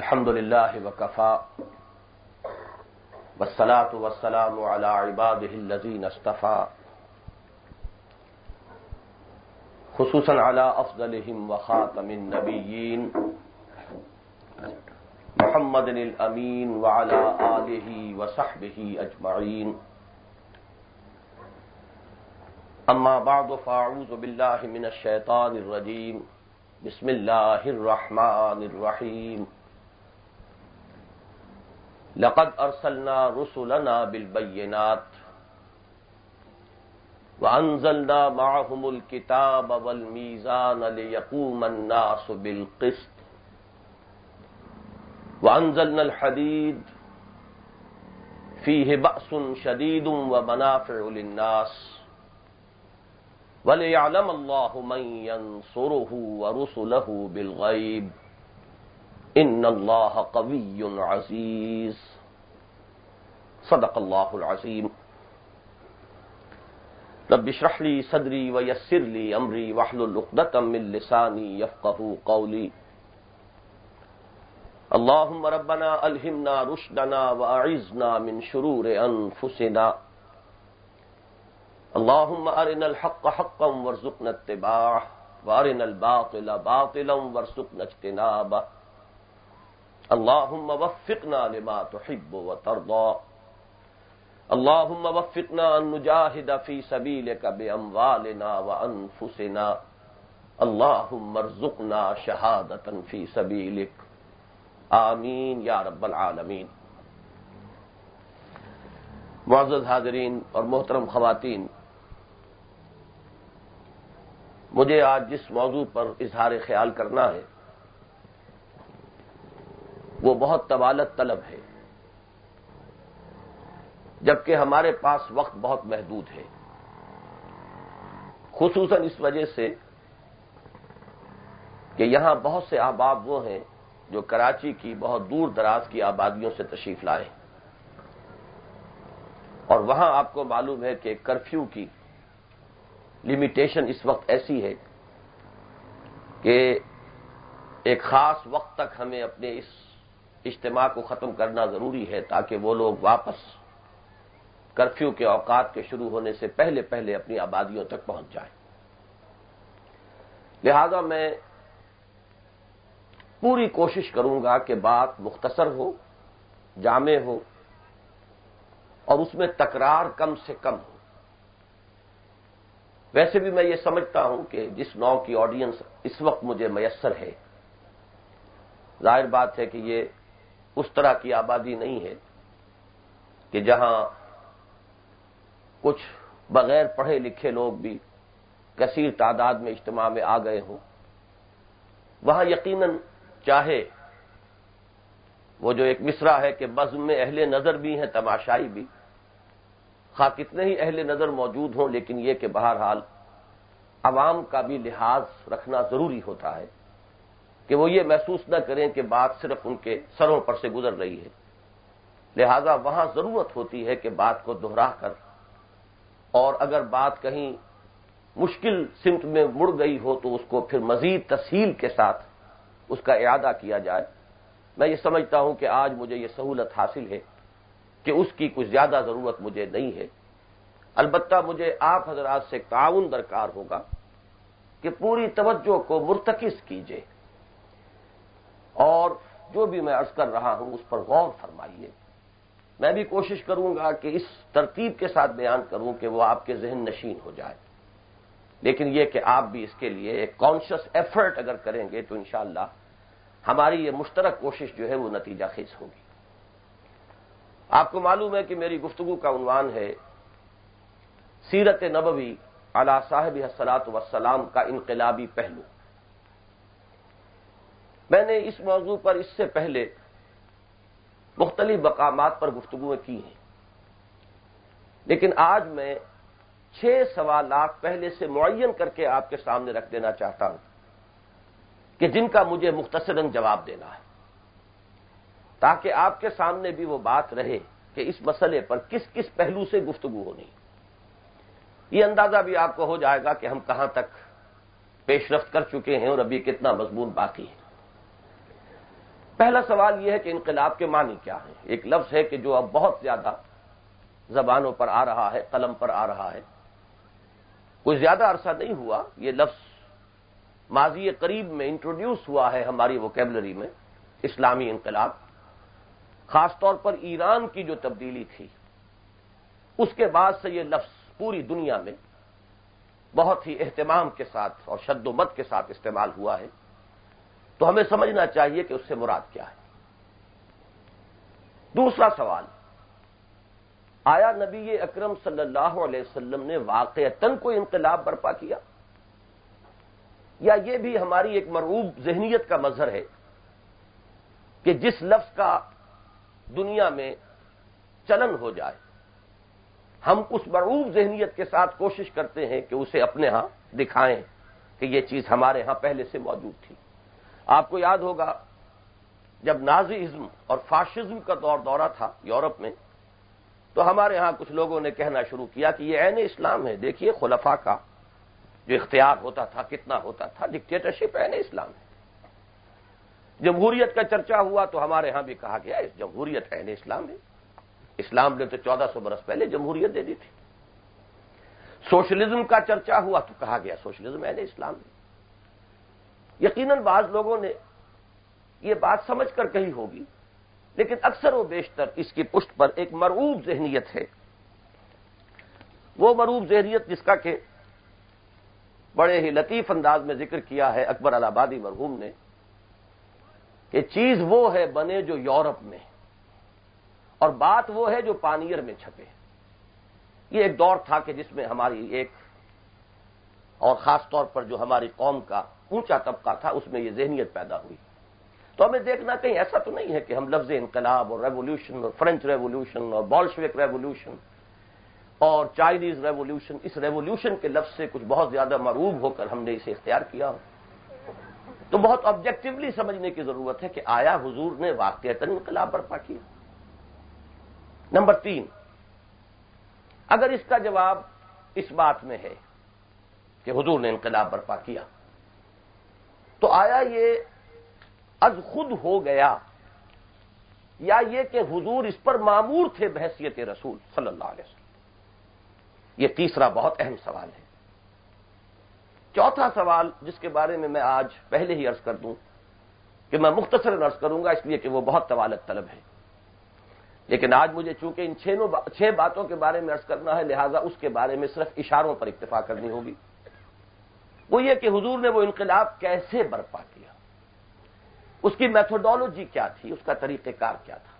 الحمد للہ وکفا والصلاة والسلام علی عباده الذین اصطفى خصوصا علی افضلهم وخاتم النبیین محمد الامین وعلی آلہ وصحبہ اجمعین اما بعد فاعوذ باللہ من الشیطان الرجیم بسم اللہ الرحمن الرحیم لقد ارسلنا رسلنا بالبینات وانزلنا معهم الكتاب والمیزان لیقوم الناس بالقسط وانزلنا الحدید فیہ بأس شدید ومنافع للناس وَلِيَعْلَمَ اللَّهُ مَن يَنصُرُهُ وَرُسُلَهُ بِالْغَيْبِ إِنَّ اللَّهَ قَوِيٌّ عَزِيزٌ صدق اللہ العظیم رب اشرح لي صدری ويسر لي امری واحلل عقدۃ من لسانی یفقهوا قولی اللهم ربنا الہمنا رشدنا واعذنا من شرور انفسنا اللهم ارنا الحق حقا وارزقنا اتباعه وارنا الباطل باطلا وارزقنا اجتنابه اللهم وفقنا لما تحب وترضى اللهم وفقنا ان نجاهد في سبيلك باموالنا وانفسنا اللهم ارزقنا شهادة في سبيلك آمین یا رب العالمین۔ معزز حاضرین اور محترم خواتین، مجھے آج جس موضوع پر اظہار خیال کرنا ہے وہ بہت طوالت طلب ہے، جبکہ ہمارے پاس وقت بہت محدود ہے، خصوصاً اس وجہ سے کہ یہاں بہت سے احباب وہ ہیں جو کراچی کی بہت دور دراز کی آبادیوں سے تشریف لائے، اور وہاں آپ کو معلوم ہے کہ کرفیو کی لمیٹیشن اس وقت ایسی ہے کہ ایک خاص وقت تک ہمیں اپنے اس اجتماع کو ختم کرنا ضروری ہے تاکہ وہ لوگ واپس کرفیو کے اوقات کے شروع ہونے سے پہلے پہلے اپنی آبادیوں تک پہنچ جائیں۔ لہذا میں پوری کوشش کروں گا کہ بات مختصر ہو، جامع ہو، اور اس میں تکرار کم سے کم ہو۔ ویسے بھی میں یہ سمجھتا ہوں کہ جس نوع کی آڈینس اس وقت مجھے میسر ہے، ظاہر بات ہے کہ یہ اس طرح کی آبادی نہیں ہے کہ جہاں کچھ بغیر پڑھے لکھے لوگ بھی کثیر تعداد میں اجتماع میں آ گئے ہوں۔ وہاں یقیناً چاہے وہ جو ایک مصرع ہے کہ بزم میں اہل نظر بھی ہیں تماشائی بھی، خواہ کتنے ہی اہل نظر موجود ہوں، لیکن یہ کہ بہرحال عوام کا بھی لحاظ رکھنا ضروری ہوتا ہے کہ وہ یہ محسوس نہ کریں کہ بات صرف ان کے سروں پر سے گزر رہی ہے۔ لہذا وہاں ضرورت ہوتی ہے کہ بات کو دہرا کر، اور اگر بات کہیں مشکل سمت میں مڑ گئی ہو تو اس کو پھر مزید تسہیل کے ساتھ اس کا اعادہ کیا جائے۔ میں یہ سمجھتا ہوں کہ آج مجھے یہ سہولت حاصل ہے کہ اس کی کچھ زیادہ ضرورت مجھے نہیں ہے۔ البتہ مجھے آپ حضرات سے تعاون درکار ہوگا کہ پوری توجہ کو مرتکز کیجیے، اور جو بھی میں عرض کر رہا ہوں اس پر غور فرمائیے۔ میں بھی کوشش کروں گا کہ اس ترتیب کے ساتھ بیان کروں کہ وہ آپ کے ذہن نشین ہو جائے، لیکن یہ کہ آپ بھی اس کے لیے ایک کانشس ایفرٹ اگر کریں گے تو انشاءاللہ ہماری یہ مشترک کوشش جو ہے وہ نتیجہ خیز ہوگی۔ آپ کو معلوم ہے کہ میری گفتگو کا عنوان ہے سیرت نبوی علی صاحب الصلاۃ والسلام کا انقلابی پہلو۔ میں نے اس موضوع پر اس سے پہلے مختلف مقامات پر گفتگویں کی ہیں، لیکن آج میں 6 سوالات پہلے سے معین کر کے آپ کے سامنے رکھ دینا چاہتا ہوں کہ جن کا مجھے مختصراً جواب دینا ہے، تاکہ آپ کے سامنے بھی وہ بات رہے کہ اس مسئلے پر کس کس پہلو سے گفتگو ہونی۔ یہ اندازہ بھی آپ کو ہو جائے گا کہ ہم کہاں تک پیش رفت کر چکے ہیں اور ابھی کتنا مضمون باقی ہے۔ پہلا سوال یہ ہے کہ انقلاب کے معنی کیا ہیں؟ ایک لفظ ہے کہ جو اب بہت زیادہ زبانوں پر آ رہا ہے، قلم پر آ رہا ہے. کوئی زیادہ عرصہ نہیں ہوا یہ لفظ ماضی قریب میں انٹروڈیوس ہوا ہے ہماری ووکیبلری میں، اسلامی انقلاب. خاص طور پر ایران کی جو تبدیلی تھی اس کے بعد سے یہ لفظ پوری دنیا میں بہت ہی اہتمام کے ساتھ اور شد و مد کے ساتھ استعمال ہوا ہے. تو ہمیں سمجھنا چاہیے کہ اس سے مراد کیا ہے. دوسرا سوال، آیا نبی اکرم صلی اللہ علیہ وسلم نے واقعتاً کوئی انقلاب برپا کیا، یا یہ بھی ہماری ایک مرعوب ذہنیت کا مظہر ہے کہ جس لفظ کا دنیا میں چلن ہو جائے ہم اس مرعوب ذہنیت کے ساتھ کوشش کرتے ہیں کہ اسے اپنے ہاں دکھائیں کہ یہ چیز ہمارے ہاں پہلے سے موجود تھی. آپ کو یاد ہوگا جب نازیزم اور فاشزم کا دورہ تھا یورپ میں، تو ہمارے ہاں کچھ لوگوں نے کہنا شروع کیا کہ یہ عین اسلام ہے. دیکھیے خلفاء کا جو اختیار ہوتا تھا کتنا ہوتا تھا، ڈکٹیٹرشپ عین اسلام ہے. جمہوریت کا چرچا ہوا تو ہمارے ہاں بھی کہا گیا جمہوریت عین اسلام ہے. اسلام نے تو 1400 برس پہلے جمہوریت دے دی تھی. سوشلزم کا چرچا ہوا تو کہا گیا سوشلزم عین اسلام ہے. یقیناً بعض لوگوں نے یہ بات سمجھ کر کہی ہوگی، لیکن اکثر و بیشتر اس کی پشت پر ایک مرعوب ذہنیت ہے. وہ مرعوب ذہنیت جس کا کہ بڑے ہی لطیف انداز میں ذکر کیا ہے اکبر الہآبادی مرحوم نے کہ چیز وہ ہے بنے جو یورپ میں، اور بات وہ ہے جو پانیر میں چھپے. یہ ایک دور تھا کہ جس میں ہماری ایک اور خاص طور پر جو ہماری قوم کا اونچا طبقہ تھا اس میں یہ ذہنیت پیدا ہوئی. تو ہمیں دیکھنا کہیں ایسا تو نہیں ہے کہ ہم لفظ انقلاب اور ریولوشن اور فرینچ ریولوشن اور بولشوک ریولوشن اور چائنیز ریولوشن، اس ریولوشن کے لفظ سے کچھ بہت زیادہ مرعوب ہو کر ہم نے اسے اختیار کیا ہو. تو بہت آبجیکٹولی سمجھنے کی ضرورت ہے کہ آیا حضور نے واقعتاً انقلاب برپا کیا. نمبر 3، اگر اس کا جواب اس بات میں ہے کہ حضور نے انقلاب برپا کیا، تو آیا یہ از خود ہو گیا یا یہ کہ حضور اس پر مامور تھے بحیثیت رسول صلی اللہ علیہ وسلم؟ یہ تیسرا بہت اہم سوال ہے. چوتھا سوال جس کے بارے میں آج پہلے ہی عرض کر دوں کہ میں مختصراً عرض کروں گا اس لیے کہ وہ بہت طوالت طلب ہے، لیکن آج مجھے چونکہ ان 6 باتوں کے بارے میں عرض کرنا ہے لہذا اس کے بارے میں صرف اشاروں پر اکتفا کرنی ہوگی. وہ یہ کہ حضور نے وہ انقلاب کیسے برپا کیا، اس کی میتھوڈولوجی کیا تھی، اس کا طریقہ کار کیا تھا.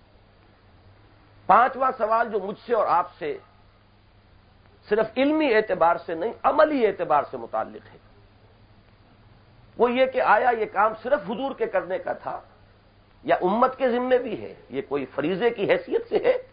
پانچواں سوال جو مجھ سے اور آپ سے صرف علمی اعتبار سے نہیں عملی اعتبار سے متعلق ہے، وہ یہ کہ آیا یہ کام صرف حضور کے کرنے کا تھا یا امت کے ذمے بھی ہے؟ یہ کوئی فریضے کی حیثیت سے ہے؟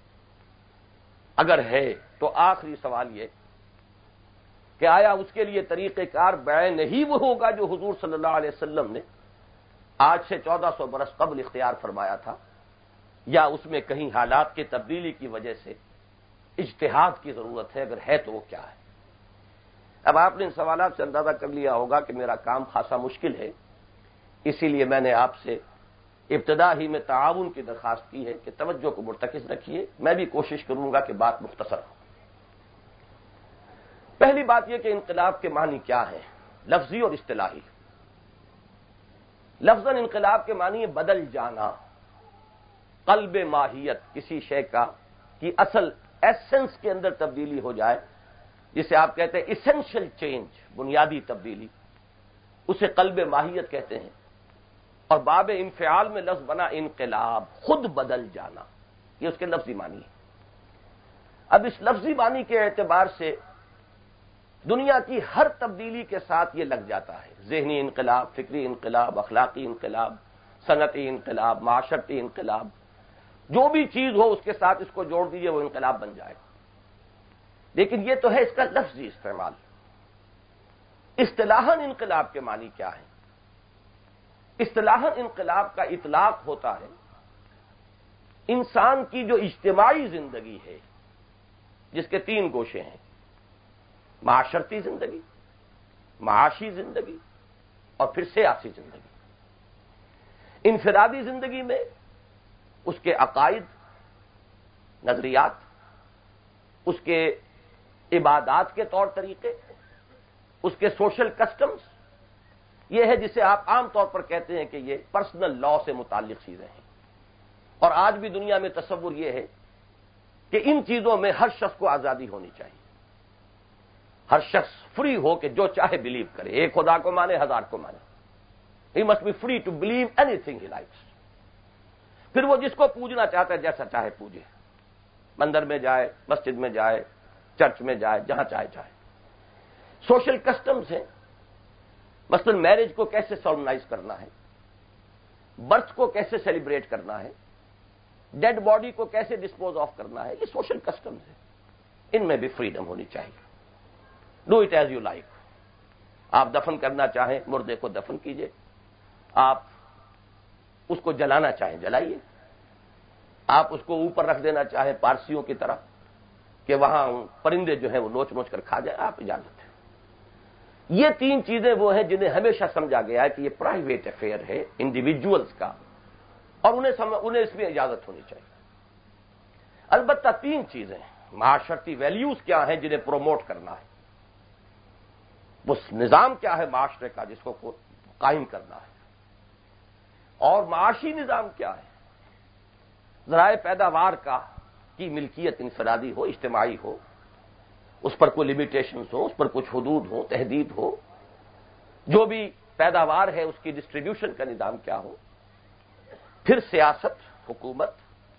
اگر ہے تو آخری سوال یہ کہ آیا اس کے لیے طریقہ کار بعین ہی وہ ہوگا جو حضور صلی اللہ علیہ وسلم نے آج سے 1400 برس قبل اختیار فرمایا تھا، یا اس میں کہیں حالات کی تبدیلی کی وجہ سے اجتہاد کی ضرورت ہے؟ اگر ہے تو وہ کیا ہے؟ اب آپ نے ان سوالات سے اندازہ کر لیا ہوگا کہ میرا کام خاصا مشکل ہے، اسی لیے میں نے آپ سے ابتدا ہی میں تعاون کی درخواست کی ہے کہ توجہ کو مرتکز رکھیے. میں بھی کوشش کروں گا کہ بات مختصر ہو. پہلی بات یہ کہ انقلاب کے معنی کیا ہیں، لفظی اور اصطلاحی. لفظاً انقلاب کے معنی ہے بدل جانا، قلب ماہیت، کسی شے کی اصل ایسنس کے اندر تبدیلی ہو جائے، جسے آپ کہتے ہیں ایسنشل چینج، بنیادی تبدیلی، اسے قلب ماہیت کہتے ہیں. اور باب انفعال میں لفظ بنا انقلاب، خود بدل جانا، یہ اس کے لفظی معنی ہے. اب اس لفظی معنی کے اعتبار سے دنیا کی ہر تبدیلی کے ساتھ یہ لگ جاتا ہے. ذہنی انقلاب، فکری انقلاب، اخلاقی انقلاب، صنعتی انقلاب، معاشرتی انقلاب، جو بھی چیز ہو اس کے ساتھ اس کو جوڑ دیجئے وہ انقلاب بن جائے گا. لیکن یہ تو ہے اس کا لفظی استعمال. اصطلاحاً انقلاب کے معنی کیا ہے؟ اصطلاحاً انقلاب کا اطلاق ہوتا ہے انسان کی جو اجتماعی زندگی ہے جس کے 3 گوشے ہیں، معاشرتی زندگی، معاشی زندگی اور پھر سیاسی زندگی. انفرادی زندگی میں اس کے عقائد، نظریات، اس کے عبادات کے طور طریقے، اس کے سوشل کسٹمز، یہ ہے جسے آپ عام طور پر کہتے ہیں کہ یہ پرسنل لا سے متعلق چیزیں ہیں۔ اور آج بھی دنیا میں تصور یہ ہے کہ ان چیزوں میں ہر شخص کو آزادی ہونی چاہیے، ہر شخص فری ہو کہ جو چاہے بلیو کرے، ایک خدا کو مانے، ہزار کو مانے۔ He must be free to believe anything he likes. پھر وہ جس کو پوجنا چاہتا ہے جیسا چاہے پوجے، مندر میں جائے، مسجد میں جائے، چرچ میں جائے، جہاں چاہے جائے۔ سوشل کسٹمز ہیں، مثلا میرج کو کیسے سالمنائز کرنا ہے، برتھ کو کیسے سیلیبریٹ کرنا ہے، ڈیڈ باڈی کو کیسے ڈسپوز آف کرنا ہے، یہ سوشل کسٹمز ہیں، ان میں بھی فریڈم ہونی چاہیے۔ Do it as you like. آپ دفن کرنا چاہیں مردے کو دفن کیجئے، آپ اس کو جلانا چاہیں جلائیے، آپ اس کو اوپر رکھ دینا چاہیں پارسیوں کی طرح کہ وہاں پرندے جو ہیں وہ نوچ نوچ کر کھا جائیں، آپ اجازت ہے۔ یہ تین چیزیں وہ ہیں جنہیں ہمیشہ سمجھا گیا ہے کہ یہ پرائیویٹ افیئر ہے انڈیویجولز کا، اور انہیں اس میں اجازت ہونی چاہیے۔ البتہ تین چیزیں، معاشرتی ویلیوز کیا ہیں جنہیں پروموٹ کرنا ہے، وہ نظام کیا ہے معاشرے کا جس کو قائم کرنا ہے، اور معاشی نظام کیا ہے، ذرائع پیداوار کی ملکیت انفرادی ہو، اجتماعی ہو، اس پر کوئی لمیٹیشنز ہو، اس پر کچھ حدود ہو، تحدید ہو، جو بھی پیداوار ہے اس کی ڈسٹریبیوشن کا نظام کیا ہو، پھر سیاست، حکومت،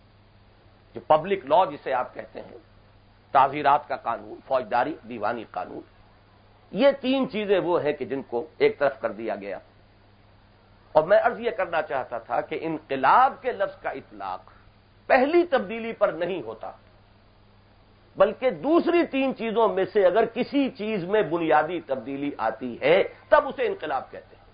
جو پبلک لا جسے آپ کہتے ہیں، تعزیرات کا قانون، فوجداری، دیوانی قانون، یہ تین چیزیں وہ ہیں کہ جن کو ایک طرف کر دیا گیا۔ اور میں عرض یہ کرنا چاہتا تھا کہ انقلاب کے لفظ کا اطلاق پہلی تبدیلی پر نہیں ہوتا، بلکہ دوسری تین چیزوں میں سے اگر کسی چیز میں بنیادی تبدیلی آتی ہے تب اسے انقلاب کہتے ہیں۔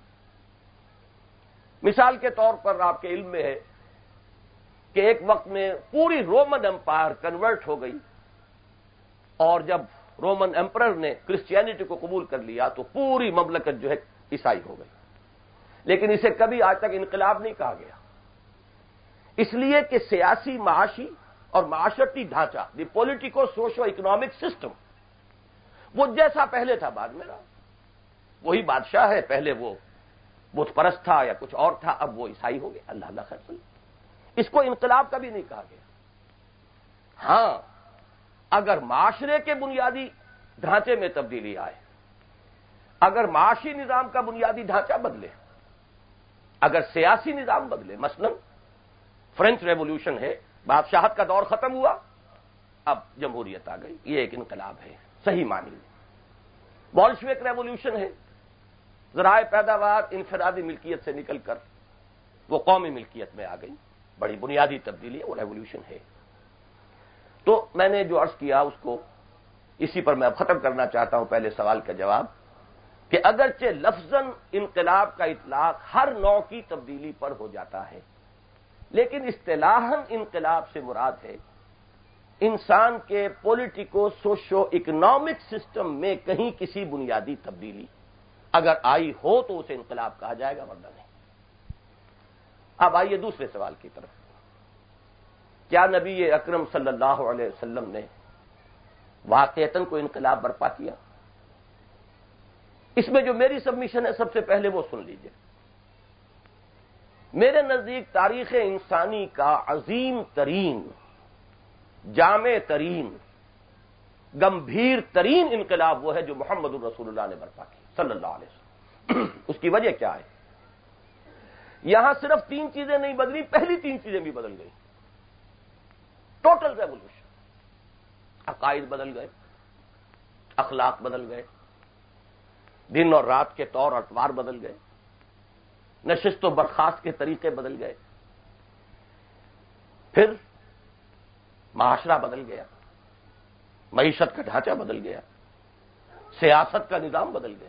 مثال کے طور پر آپ کے علم میں ہے کہ ایک وقت میں پوری رومن امپائر کنورٹ ہو گئی، اور جب رومن امپرر نے کرسچینٹی کو قبول کر لیا تو پوری مملکت جو ہے عیسائی ہو گئی، لیکن اسے کبھی آج تک انقلاب نہیں کہا گیا، اس لیے کہ سیاسی، معاشی اور معاشرتی ڈھانچہ، the politico socio economic system, وہ جیسا پہلے تھا بعد میں رہا، وہی بادشاہ ہے، پہلے وہ بت پرست تھا یا کچھ اور تھا، اب وہ عیسائی ہو گئے، اللہ اللہ خیر صلی۔ اس کو انقلاب کبھی نہیں کہا گیا۔ ہاں، اگر معاشرے کے بنیادی ڈھانچے میں تبدیلی آئے، اگر معاشی نظام کا بنیادی ڈھانچہ بدلے، اگر سیاسی نظام بدلے، مثلا فرینچ ریولوشن ہے، بادشاہت کا دور ختم ہوا، اب جمہوریت آ گئی، یہ ایک انقلاب ہے صحیح معنی میں۔ بولشوک ریولوشن ہے، ذرائع پیداوار انفرادی ملکیت سے نکل کر وہ قومی ملکیت میں آ گئی، بڑی بنیادی تبدیلی ہے، وہ ریولوشن ہے۔ تو میں نے جو عرض کیا اس کو اسی پر میں ختم کرنا چاہتا ہوں پہلے سوال کا جواب، کہ اگرچہ لفظاً انقلاب کا اطلاق ہر نوع کی تبدیلی پر ہو جاتا ہے، لیکن اصطلاحاً انقلاب سے مراد ہے انسان کے پولیٹیکو سوشو اکنامک سسٹم میں کہیں کسی بنیادی تبدیلی اگر آئی ہو تو اسے انقلاب کہا جائے گا، ورنہ نہیں۔ اب آئیے دوسرے سوال کی طرف۔ کیا نبی اکرم صلی اللہ علیہ وسلم نے واقعتاً کوئی انقلاب برپا کیا؟ اس میں جو میری سبمیشن ہے سب سے پہلے وہ سن لیجئے۔ میرے نزدیک تاریخ انسانی کا عظیم ترین، جامع ترین، گمبھیر ترین انقلاب وہ ہے جو محمد الرسول اللہ نے برپا کی صلی اللہ علیہ وسلم۔ اس کی وجہ کیا ہے؟ یہاں صرف تین چیزیں نہیں بدلی، پہلی تین چیزیں بھی بدل گئی۔ ٹوٹل ریولوشن، عقائد بدل گئے، اخلاق بدل گئے، دن اور رات کے طور اطوار بدل گئے، نشست و برخاست کے طریقے بدل گئے، پھر معاشرہ بدل گیا، معیشت کا ڈھانچہ بدل گیا، سیاست کا نظام بدل گیا۔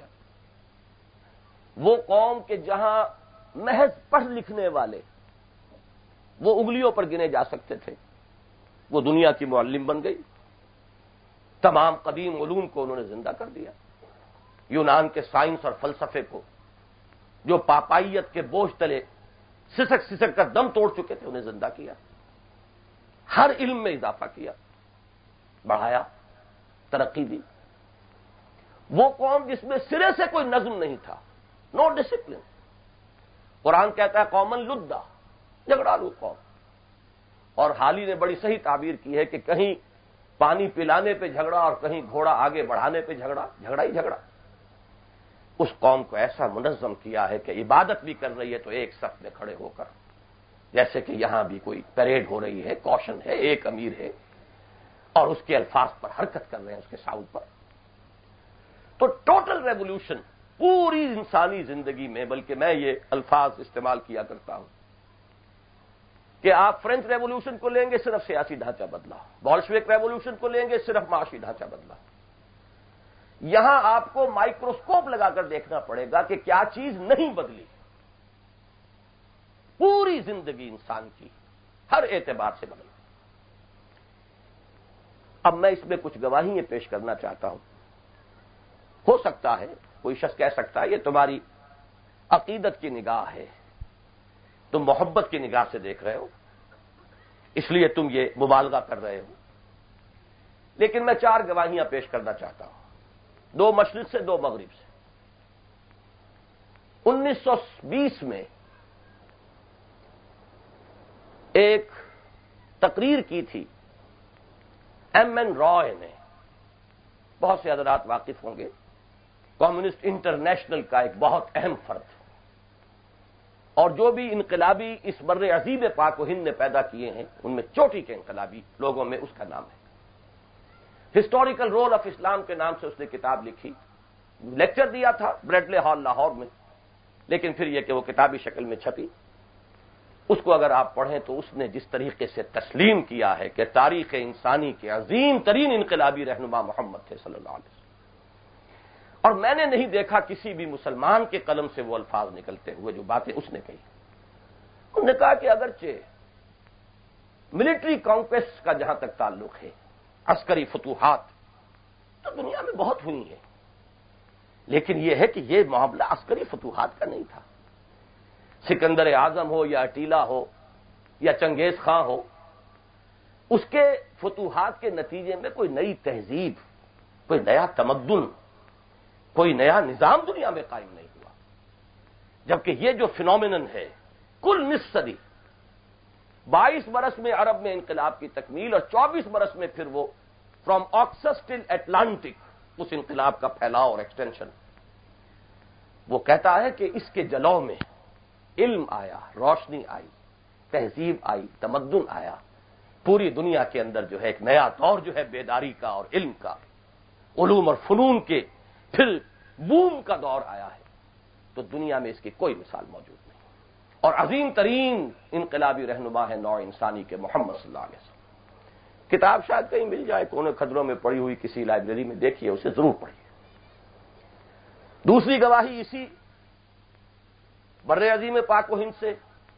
وہ قوم کہ جہاں محض پڑھ لکھنے والے وہ انگلیوں پر گنے جا سکتے تھے، وہ دنیا کی معلم بن گئی، تمام قدیم علوم کو انہوں نے زندہ کر دیا، یونان کے سائنس اور فلسفے کو جو پاپائیت کے بوجھ تلے سسک سسک کر دم توڑ چکے تھے انہیں زندہ کیا، ہر علم میں اضافہ کیا، بڑھایا، ترقی دی۔ وہ قوم جس میں سرے سے کوئی نظم نہیں تھا، نو ڈسپلن، قرآن کہتا ہے قومن لدا، جھگڑالو قوم۔ اور حالی نے بڑی صحیح تعبیر کی ہے کہ کہیں پانی پلانے پہ جھگڑا اور کہیں گھوڑا آگے بڑھانے پہ جھگڑا، جھگڑا ہی جھگڑا۔ اس قوم کو ایسا منظم کیا ہے کہ عبادت بھی کر رہی ہے تو ایک صف میں کھڑے ہو کر، جیسے کہ یہاں بھی کوئی پریڈ ہو رہی ہے، کوشن ہے، ایک امیر ہے اور اس کے الفاظ پر حرکت کر رہے ہیں، اس کے ساؤنڈ پر۔ تو ٹوٹل ریولوشن پوری انسانی زندگی میں، بلکہ میں یہ الفاظ استعمال کیا کرتا ہوں کہ آپ فرینچ ریولوشن کو لیں گے صرف سیاسی ڈھانچہ بدلا، بولشوک ریولوشن کو لیں گے صرف معاشی ڈھانچہ بدلا۔ یہاں آپ کو مائکروسکوپ لگا کر دیکھنا پڑے گا کہ کیا چیز نہیں بدلی۔ پوری زندگی انسان کی ہر اعتبار سے بدلی۔ اب میں اس میں کچھ گواہیاں پیش کرنا چاہتا ہوں۔ ہو سکتا ہے کوئی شخص کہہ سکتا ہے یہ تمہاری عقیدت کی نگاہ ہے، تم محبت کی نگاہ سے دیکھ رہے ہو، اس لیے تم یہ مبالغہ کر رہے ہو۔ لیکن میں 4 گواہیاں پیش کرنا چاہتا ہوں، 2 مشرق سے 2 مغرب سے۔ 1920 میں ایک تقریر کی تھی ایم این رائے نے، بہت سے حضرات واقف ہوں گے، کمیونسٹ انٹرنیشنل کا ایک بہت اہم فرد، اور جو بھی انقلابی اس بر عظیم پاک و ہند نے پیدا کیے ہیں ان میں چوٹی کے انقلابی لوگوں میں اس کا نام ہے۔ ہسٹوریکل رول آف اسلام کے نام سے اس نے کتاب لکھی، لیکچر دیا تھا بریڈلے ہال لاہور میں، لیکن پھر یہ کہ وہ کتابی شکل میں چھپی۔ اس کو اگر آپ پڑھیں تو اس نے جس طریقے سے تسلیم کیا ہے کہ تاریخ انسانی کے عظیم ترین انقلابی رہنما محمد تھے صلی اللہ علیہ وسلم، اور میں نے نہیں دیکھا کسی بھی مسلمان کے قلم سے وہ الفاظ نکلتے ہوئے جو باتیں اس نے کہی۔ انہوں نے کہا کہ اگرچہ ملٹری کانکویسٹ کا جہاں تک تعلق ہے، عسکری فتوحات تو دنیا میں بہت ہوئی ہیں، لیکن یہ ہے کہ یہ معاملہ عسکری فتوحات کا نہیں تھا۔ سکندر اعظم ہو یا اٹیلا ہو یا چنگیز خان ہو، اس کے فتوحات کے نتیجے میں کوئی نئی تہذیب، کوئی نیا تمدن، کوئی نیا نظام دنیا میں قائم نہیں ہوا، جبکہ یہ جو فینومینن ہے کل نصف صدی، 22 برس میں عرب میں انقلاب کی تکمیل اور 24 برس میں پھر وہ فرام آکسس ٹل اٹلانٹک اس انقلاب کا پھیلاؤ اور ایکسٹینشن، وہ کہتا ہے کہ اس کے جلو میں علم آیا، روشنی آئی، تہذیب آئی، تمدن آیا، پوری دنیا کے اندر جو ہے ایک نیا دور جو ہے بیداری کا اور علم کا، علوم اور فنون کے پھر بوم کا دور آیا ہے، تو دنیا میں اس کی کوئی مثال موجود نہیں، اور عظیم ترین انقلابی رہنما ہے نوع انسانی کے محمد صلی اللہ علیہ وسلم۔ کتاب شاید کہیں مل جائے، کونے خدروں میں پڑی ہوئی کسی لائبریری میں دیکھیے، اسے ضرور پڑھیے۔ دوسری گواہی اسی بر عظیم پاک و ہند سے،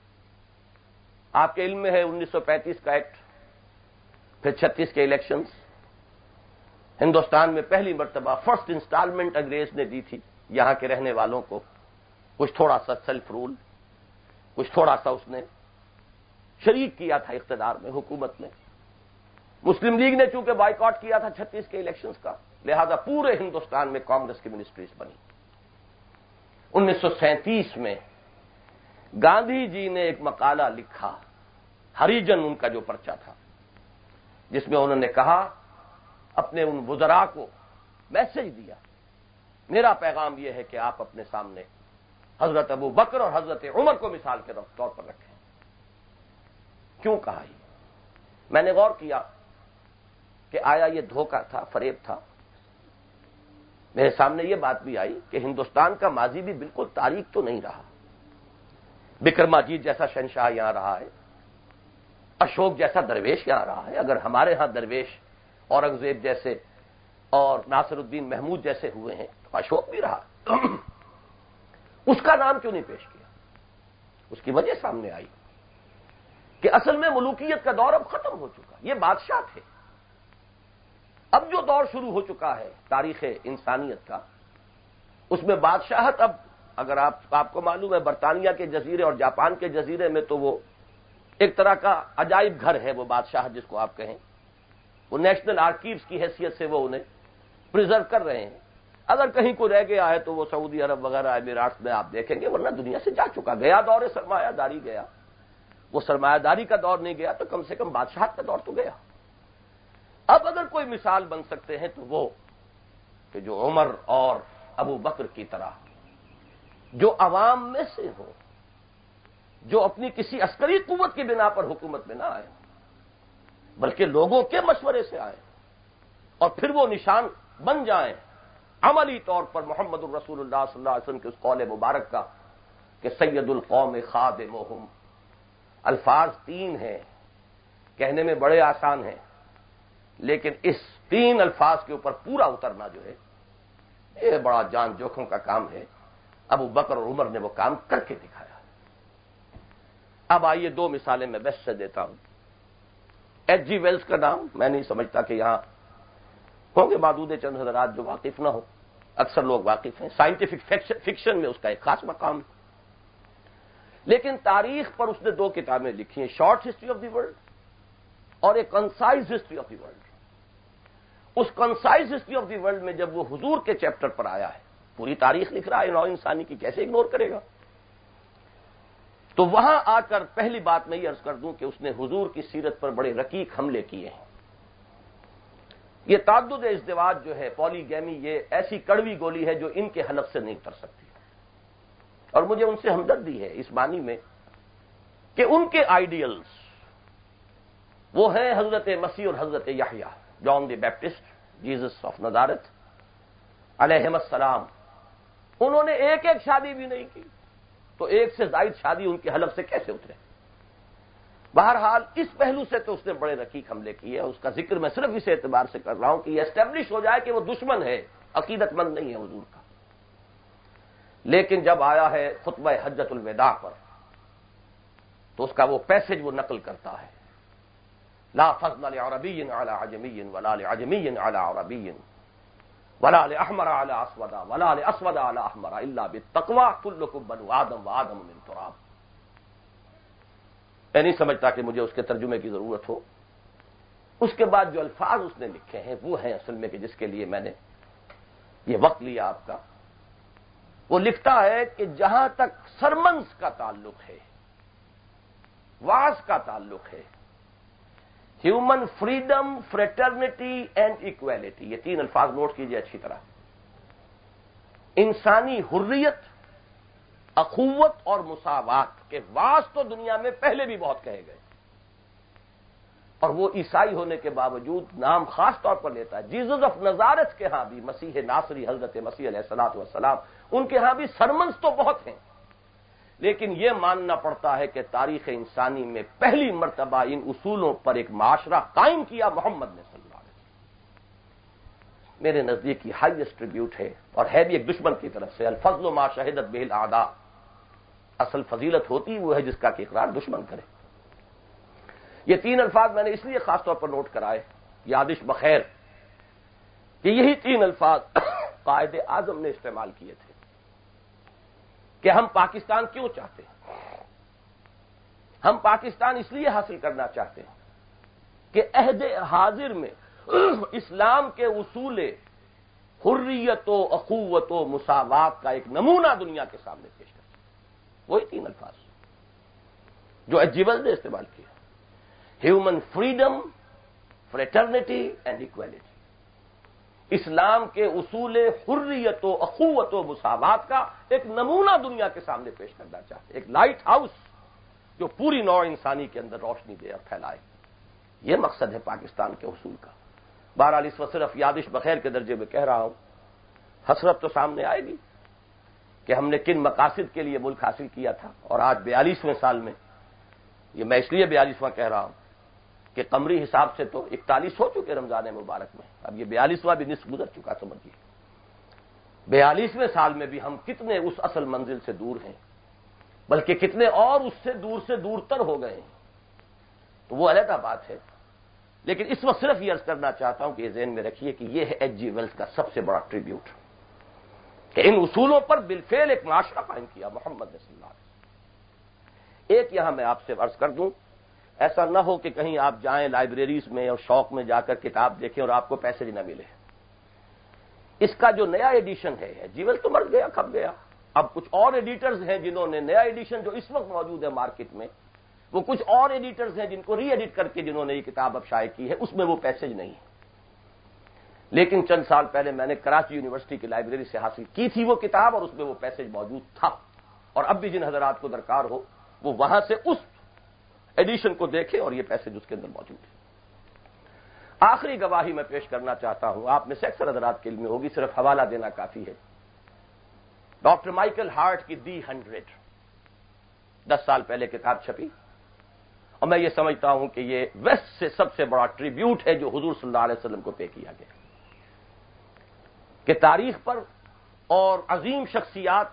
آپ کے علم میں ہے 1935 کا ایکٹ، پھر 36 کے الیکشنز، ہندوستان میں پہلی مرتبہ فرسٹ انسٹالمنٹ انگریز نے دی تھی یہاں کے رہنے والوں کو، کچھ تھوڑا سا سیلف رول، کچھ تھوڑا سا اس نے شریک کیا تھا اقتدار میں، حکومت میں۔ مسلم لیگ نے چونکہ بائیکاٹ کیا تھا 36 کے الیکشنز کا، لہذا پورے ہندوستان میں کانگریس کی منسٹریز بنی۔ 1937 میں گاندھی جی نے ایک مقالہ لکھا، ہریجن ان کا جو پرچہ تھا، جس میں انہوں نے کہا، اپنے ان وزراء کو میسج دیا، میرا پیغام یہ ہے کہ آپ اپنے سامنے حضرت ابو بکر اور حضرت عمر کو مثال کے طور پر رکھیں۔ کیوں کہا یہ؟ میں نے غور کیا کہ آیا یہ دھوکہ تھا، فریب تھا؟ میرے سامنے یہ بات بھی آئی کہ ہندوستان کا ماضی بھی بالکل تاریک تو نہیں رہا۔ بکرماجیت جیسا شہنشاہ یہاں رہا ہے، اشوک جیسا درویش یہاں رہا ہے۔ اگر ہمارے ہاں درویش اورنگزیب جیسے اور ناصر الدین محمود جیسے ہوئے ہیں تو اشوک بھی رہا، اس کا نام کیوں نہیں پیش کیا؟ اس کی وجہ سامنے آئی کہ اصل میں ملوکیت کا دور اب ختم ہو چکا، یہ بادشاہ تھے۔ اب جو دور شروع ہو چکا ہے تاریخ انسانیت کا، اس میں بادشاہت اب اگر آپ کو معلوم ہے برطانیہ کے جزیرے اور جاپان کے جزیرے میں تو وہ ایک طرح کا عجائب گھر ہے، وہ بادشاہ جس کو آپ کہیں، وہ نیشنل آرکیوز کی حیثیت سے وہ انہیں پرزرو کر رہے ہیں. اگر کہیں کو رہ گیا ہے تو وہ سعودی عرب وغیرہ امارات میں آپ دیکھیں گے، ورنہ دنیا سے جا چکا. گیا دور سرمایہ داری گیا، وہ سرمایہ داری کا دور نہیں گیا تو کم سے کم بادشاہت کا دور تو گیا. اب اگر کوئی مثال بن سکتے ہیں تو وہ کہ جو عمر اور ابو بکر کی طرح جو عوام میں سے ہو، جو اپنی کسی عسکری قوت کی بنا پر حکومت میں نہ آئے بلکہ لوگوں کے مشورے سے آئے اور پھر وہ نشان بن جائیں عملی طور پر محمد الرسول اللہ صلی اللہ علیہ وسلم کے اس قول مبارک کا کہ سید القوم خادمہم. الفاظ 3 ہیں، کہنے میں بڑے آسان ہیں، لیکن اس 3 الفاظ کے اوپر پورا اترنا جو ہے یہ بڑا جان جوکھوں کا کام ہے. ابو بکر اور عمر نے وہ کام کر کے دکھایا. اب آئیے 2 مثالیں میں بیسٹ سے دیتا ہوں. ایچ جی ویلز کا نام میں نہیں سمجھتا کہ یہاں ہوں گے معدود چند حضرات جو واقف نہ ہو، اکثر لوگ واقف ہیں. سائنٹیفک فکشن میں اس کا ایک خاص مقام، لیکن تاریخ پر اس نے 2 کتابیں لکھی ہیں، short history of the world اور ایک concise history of the world. اس concise history of the world میں جب وہ حضور کے چیپٹر پر آیا ہے، پوری تاریخ لکھ رہا ہے نو انسانی کی، کیسے اگنور کرے گا؟ تو وہاں آ کر پہلی بات میں یہ عرض کر دوں کہ اس نے حضور کی سیرت پر بڑے رقیق حملے کیے ہیں. یہ تعدد ازدواج جو ہے، پولی گیمی، یہ ایسی کڑوی گولی ہے جو ان کے حلق سے نہیں اتر سکتی. اور مجھے ان سے ہمدردی ہے اس معنی میں کہ ان کے آئیڈیلز وہ ہیں حضرت مسیح اور حضرت یحییٰ، John the Baptist, Jesus of Nazareth علیہم السلام. انہوں نے ایک شادی بھی نہیں کی تو ایک سے زائد شادی ان کے حلق سے کیسے اترے؟ بہرحال اس پہلو سے تو اس نے بڑے رقیق حملے کیے. اس کا ذکر میں صرف اس اعتبار سے کر رہا ہوں کہ یہ اسٹیبلش ہو جائے کہ وہ دشمن ہے، عقیدت مند نہیں ہے حضور کا. لیکن جب آیا ہے خطبہ حجۃ الوداع پر تو اس کا وہ پیسج وہ نقل کرتا ہے، لا فضل لعربی علی عجمی ولا لعجمی علی عربی ولا لاحمر علی اسود ولا لاسود علی احمر الا بالتقوى كلكم بنو آدم وآدم من تراب. میں نہیں سمجھتا کہ مجھے اس کے ترجمے کی ضرورت ہو. اس کے بعد جو الفاظ اس نے لکھے ہیں وہ ہیں اصل میں کہ جس کے لیے میں نے یہ وقت لیا آپ کا. وہ لکھتا ہے کہ جہاں تک سرمنز کا تعلق ہے، واز کا تعلق ہے، human freedom, fraternity and equality, یہ 3 الفاظ نوٹ کیجئے اچھی طرح. انسانی حریت، اخوت اور مساوات کے واز تو دنیا میں پہلے بھی بہت کہے گئے، اور وہ عیسائی ہونے کے باوجود نام خاص طور پر لیتا ہے. جیزس آف نزارت کے ہاں بھی، مسیح ناصری حضرت مسیح علیہ الصلوۃ والسلام، ان کے ہاں بھی سرمنز تو بہت ہیں، لیکن یہ ماننا پڑتا ہے کہ تاریخ انسانی میں پہلی مرتبہ ان اصولوں پر ایک معاشرہ قائم کیا محمد نے صلی اللہ علیہ وسلم. میرے نزدیک یہ ہائیسٹ ٹریبیوٹ ہے، اور ہے بھی ایک دشمن کی طرف سے. الفضل ما شہدت بہ الاعداء، اصل فضیلت ہوتی وہ ہے جس کا کہ اقرار دشمن کرے. یہ 3 الفاظ میں نے اس لیے خاص طور پر نوٹ کرائے، یادش بخیر، کہ یہی 3 الفاظ قائد اعظم نے استعمال کیے تھے کہ ہم پاکستان کیوں چاہتے ہیں. ہم پاکستان اس لیے حاصل کرنا چاہتے ہیں کہ عہد حاضر میں اسلام کے اصول حریت و اخوت و مساوات کا ایک نمونہ دنیا کے سامنے پیش کر سکتے. وہی 3 الفاظ جو ایچ جی ویلز نے استعمال کیا، human freedom, fraternity and equality. اسلام کے اصول حریت و اخوت و مساوات کا ایک نمونہ دنیا کے سامنے پیش کرنا چاہتے، ایک لائٹ ہاؤس جو پوری نوع انسانی کے اندر روشنی دے اور پھیلائے. یہ مقصد ہے پاکستان کے اصول کا. بہرحال اس وقت صرف یادش بخیر کے درجے میں کہہ رہا ہوں. حسرت تو سامنے آئے گی کہ ہم نے کن مقاصد کے لیے ملک حاصل کیا تھا، اور آج 42ویں سال میں، یہ میں اس لیے 42واں کہہ رہا ہوں کہ قمری حساب سے تو 41 ہو چکے رمضان مبارک میں، اب یہ 42واں بھی نصف گزر چکا سمجھیے. 42ویں سال میں بھی ہم کتنے اس اصل منزل سے دور ہیں، بلکہ کتنے اور اس سے دور تر ہو گئے ہیں. تو وہ علیحدہ بات ہے، لیکن اس وقت صرف یہ عرض کرنا چاہتا ہوں کہ یہ ذہن میں رکھیے کہ یہ ہے ایچ جی ویلز کا سب سے بڑا ٹریبیوٹ کہ ان اصولوں پر بالفعل ایک معاشرہ قائم کیا محمد صلی اللہ علیہ وسلم۔ ایک یہاں میں آپ سے عرض کر دوں، ایسا نہ ہو کہ کہیں آپ جائیں لائبریریز میں اور شوق میں جا کر کتاب دیکھیں اور آپ کو پیسے بھی نہ ملے۔ اس کا جو نیا ایڈیشن ہے، جیول تو مر گیا، کھپ گیا، اب کچھ اور ایڈیٹرز ہیں جنہوں نے نیا ایڈیشن جو اس وقت موجود ہے مارکیٹ میں، وہ کچھ اور ایڈیٹرز ہیں جن کو ری ایڈٹ کر کے جنہوں نے یہ کتاب اب شائع کی ہے، اس میں وہ پیسج نہیں ہے۔ لیکن چند سال پہلے میں نے کراچی یونیورسٹی کی لائبریری سے حاصل کی تھی وہ کتاب، اور اس میں وہ پیسج موجود تھا، اور اب بھی جن حضرات کو درکار ہو وہ وہاں سے اس ایڈیشن کو دیکھیں اور یہ پیسج اس کے اندر موجود ہے۔ آخری گواہی میں پیش کرنا چاہتا ہوں، آپ میں سے اکثر حضرات کے علم میں ہوگی، صرف حوالہ دینا کافی ہے۔ ڈاکٹر مائیکل ہارٹ کی دی 100 10 سال پہلے کتاب چھپی، اور میں یہ سمجھتا ہوں کہ یہ ویسٹ سے سب سے بڑا ٹریبیوٹ ہے جو حضور صلی اللہ علیہ وسلم کو پے کیا گیا، کہ تاریخ پر اور عظیم شخصیات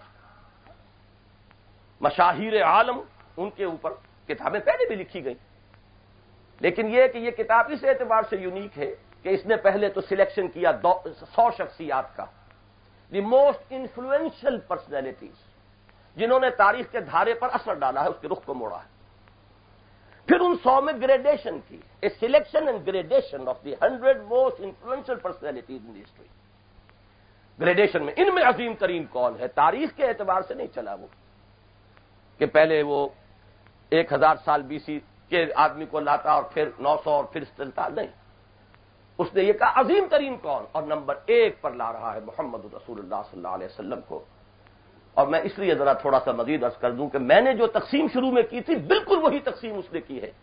مشاہیر عالم ان کے اوپر کتابیں پہلے بھی لکھی گئیں، لیکن یہ کہ یہ کتاب اس اعتبار سے یونیک ہے کہ اس نے پہلے تو سلیکشن کیا 100 شخصیات کا، دی موسٹ انفلوئنشل پرسنالٹیز، جنہوں نے تاریخ کے دھارے پر اثر ڈالا ہے، اس کے رخ کو موڑا ہے۔ پھر ان 100 میں گریڈیشن کی، a selection and gradation of the 100 most influential personalities in the history. Gradation میں ان میں عظیم ترین کون ہے، تاریخ کے اعتبار سے نہیں چلا وہ کہ پہلے وہ 1000 سال BC کے آدمی کو لاتا اور پھر 900 اور پھر چلتا، نہیں، اس نے یہ کہا عظیم ترین کون، اور نمبر 1 پر لا رہا ہے محمد رسول اللہ صلی اللہ علیہ وسلم کو۔ اور میں اس لیے ذرا تھوڑا سا مزید عرض کر دوں کہ میں نے جو تقسیم شروع میں کی تھی بالکل وہی تقسیم اس نے کی ہے۔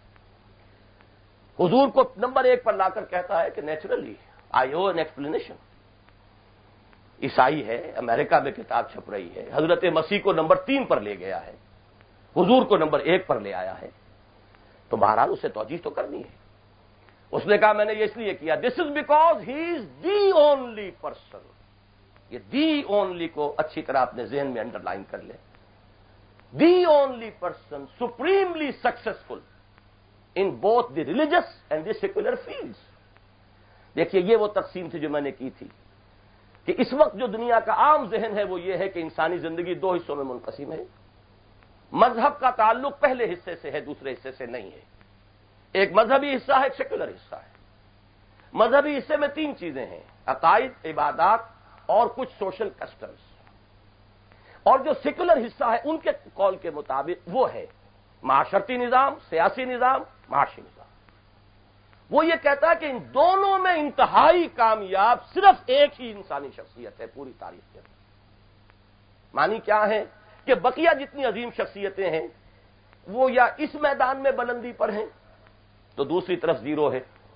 حضور کو نمبر 1 پر لا کر کہتا ہے کہ naturally I owe an explanation. عیسائی ہے، امریکہ میں کتاب چھپ رہی ہے، حضرت مسیح کو نمبر 3 پر لے گیا ہے، حضور کو نمبر 1 پر لے آیا ہے، تو بہرحال اسے توجیہ تو کرنی ہے۔ اس نے کہا میں نے یہ اس لیے کیا، this is because he is the only person. یہ دی اونلی کو اچھی طرح اپنے ذہن میں انڈر لائن کر لیں، the only person supremely successful in both the religious and the secular fields. دیکھیے یہ وہ تقسیم تھی جو میں نے کی تھی کہ اس وقت جو دنیا کا عام ذہن ہے وہ یہ ہے کہ انسانی زندگی 2 حصوں میں منقسم ہے، مذہب کا تعلق پہلے حصے سے ہے، دوسرے حصے سے نہیں ہے۔ ایک مذہبی حصہ ہے، ایک سیکولر حصہ ہے۔ مذہبی حصے میں 3 چیزیں ہیں، عقائد، عبادات اور کچھ سوشل کسٹمز، اور جو سیکولر حصہ ہے ان کے قول کے مطابق وہ ہے معاشرتی نظام، سیاسی نظام، معاشی نظام۔ وہ یہ کہتا ہے کہ ان دونوں میں انتہائی کامیاب صرف ایک ہی انسانی شخصیت ہے پوری تاریخ کے اندر۔ معنی کیا ہے کہ بقیہ جتنی عظیم شخصیتیں ہیں وہ یا اس میدان میں بلندی پر ہیں تو دوسری طرف 0 ہے،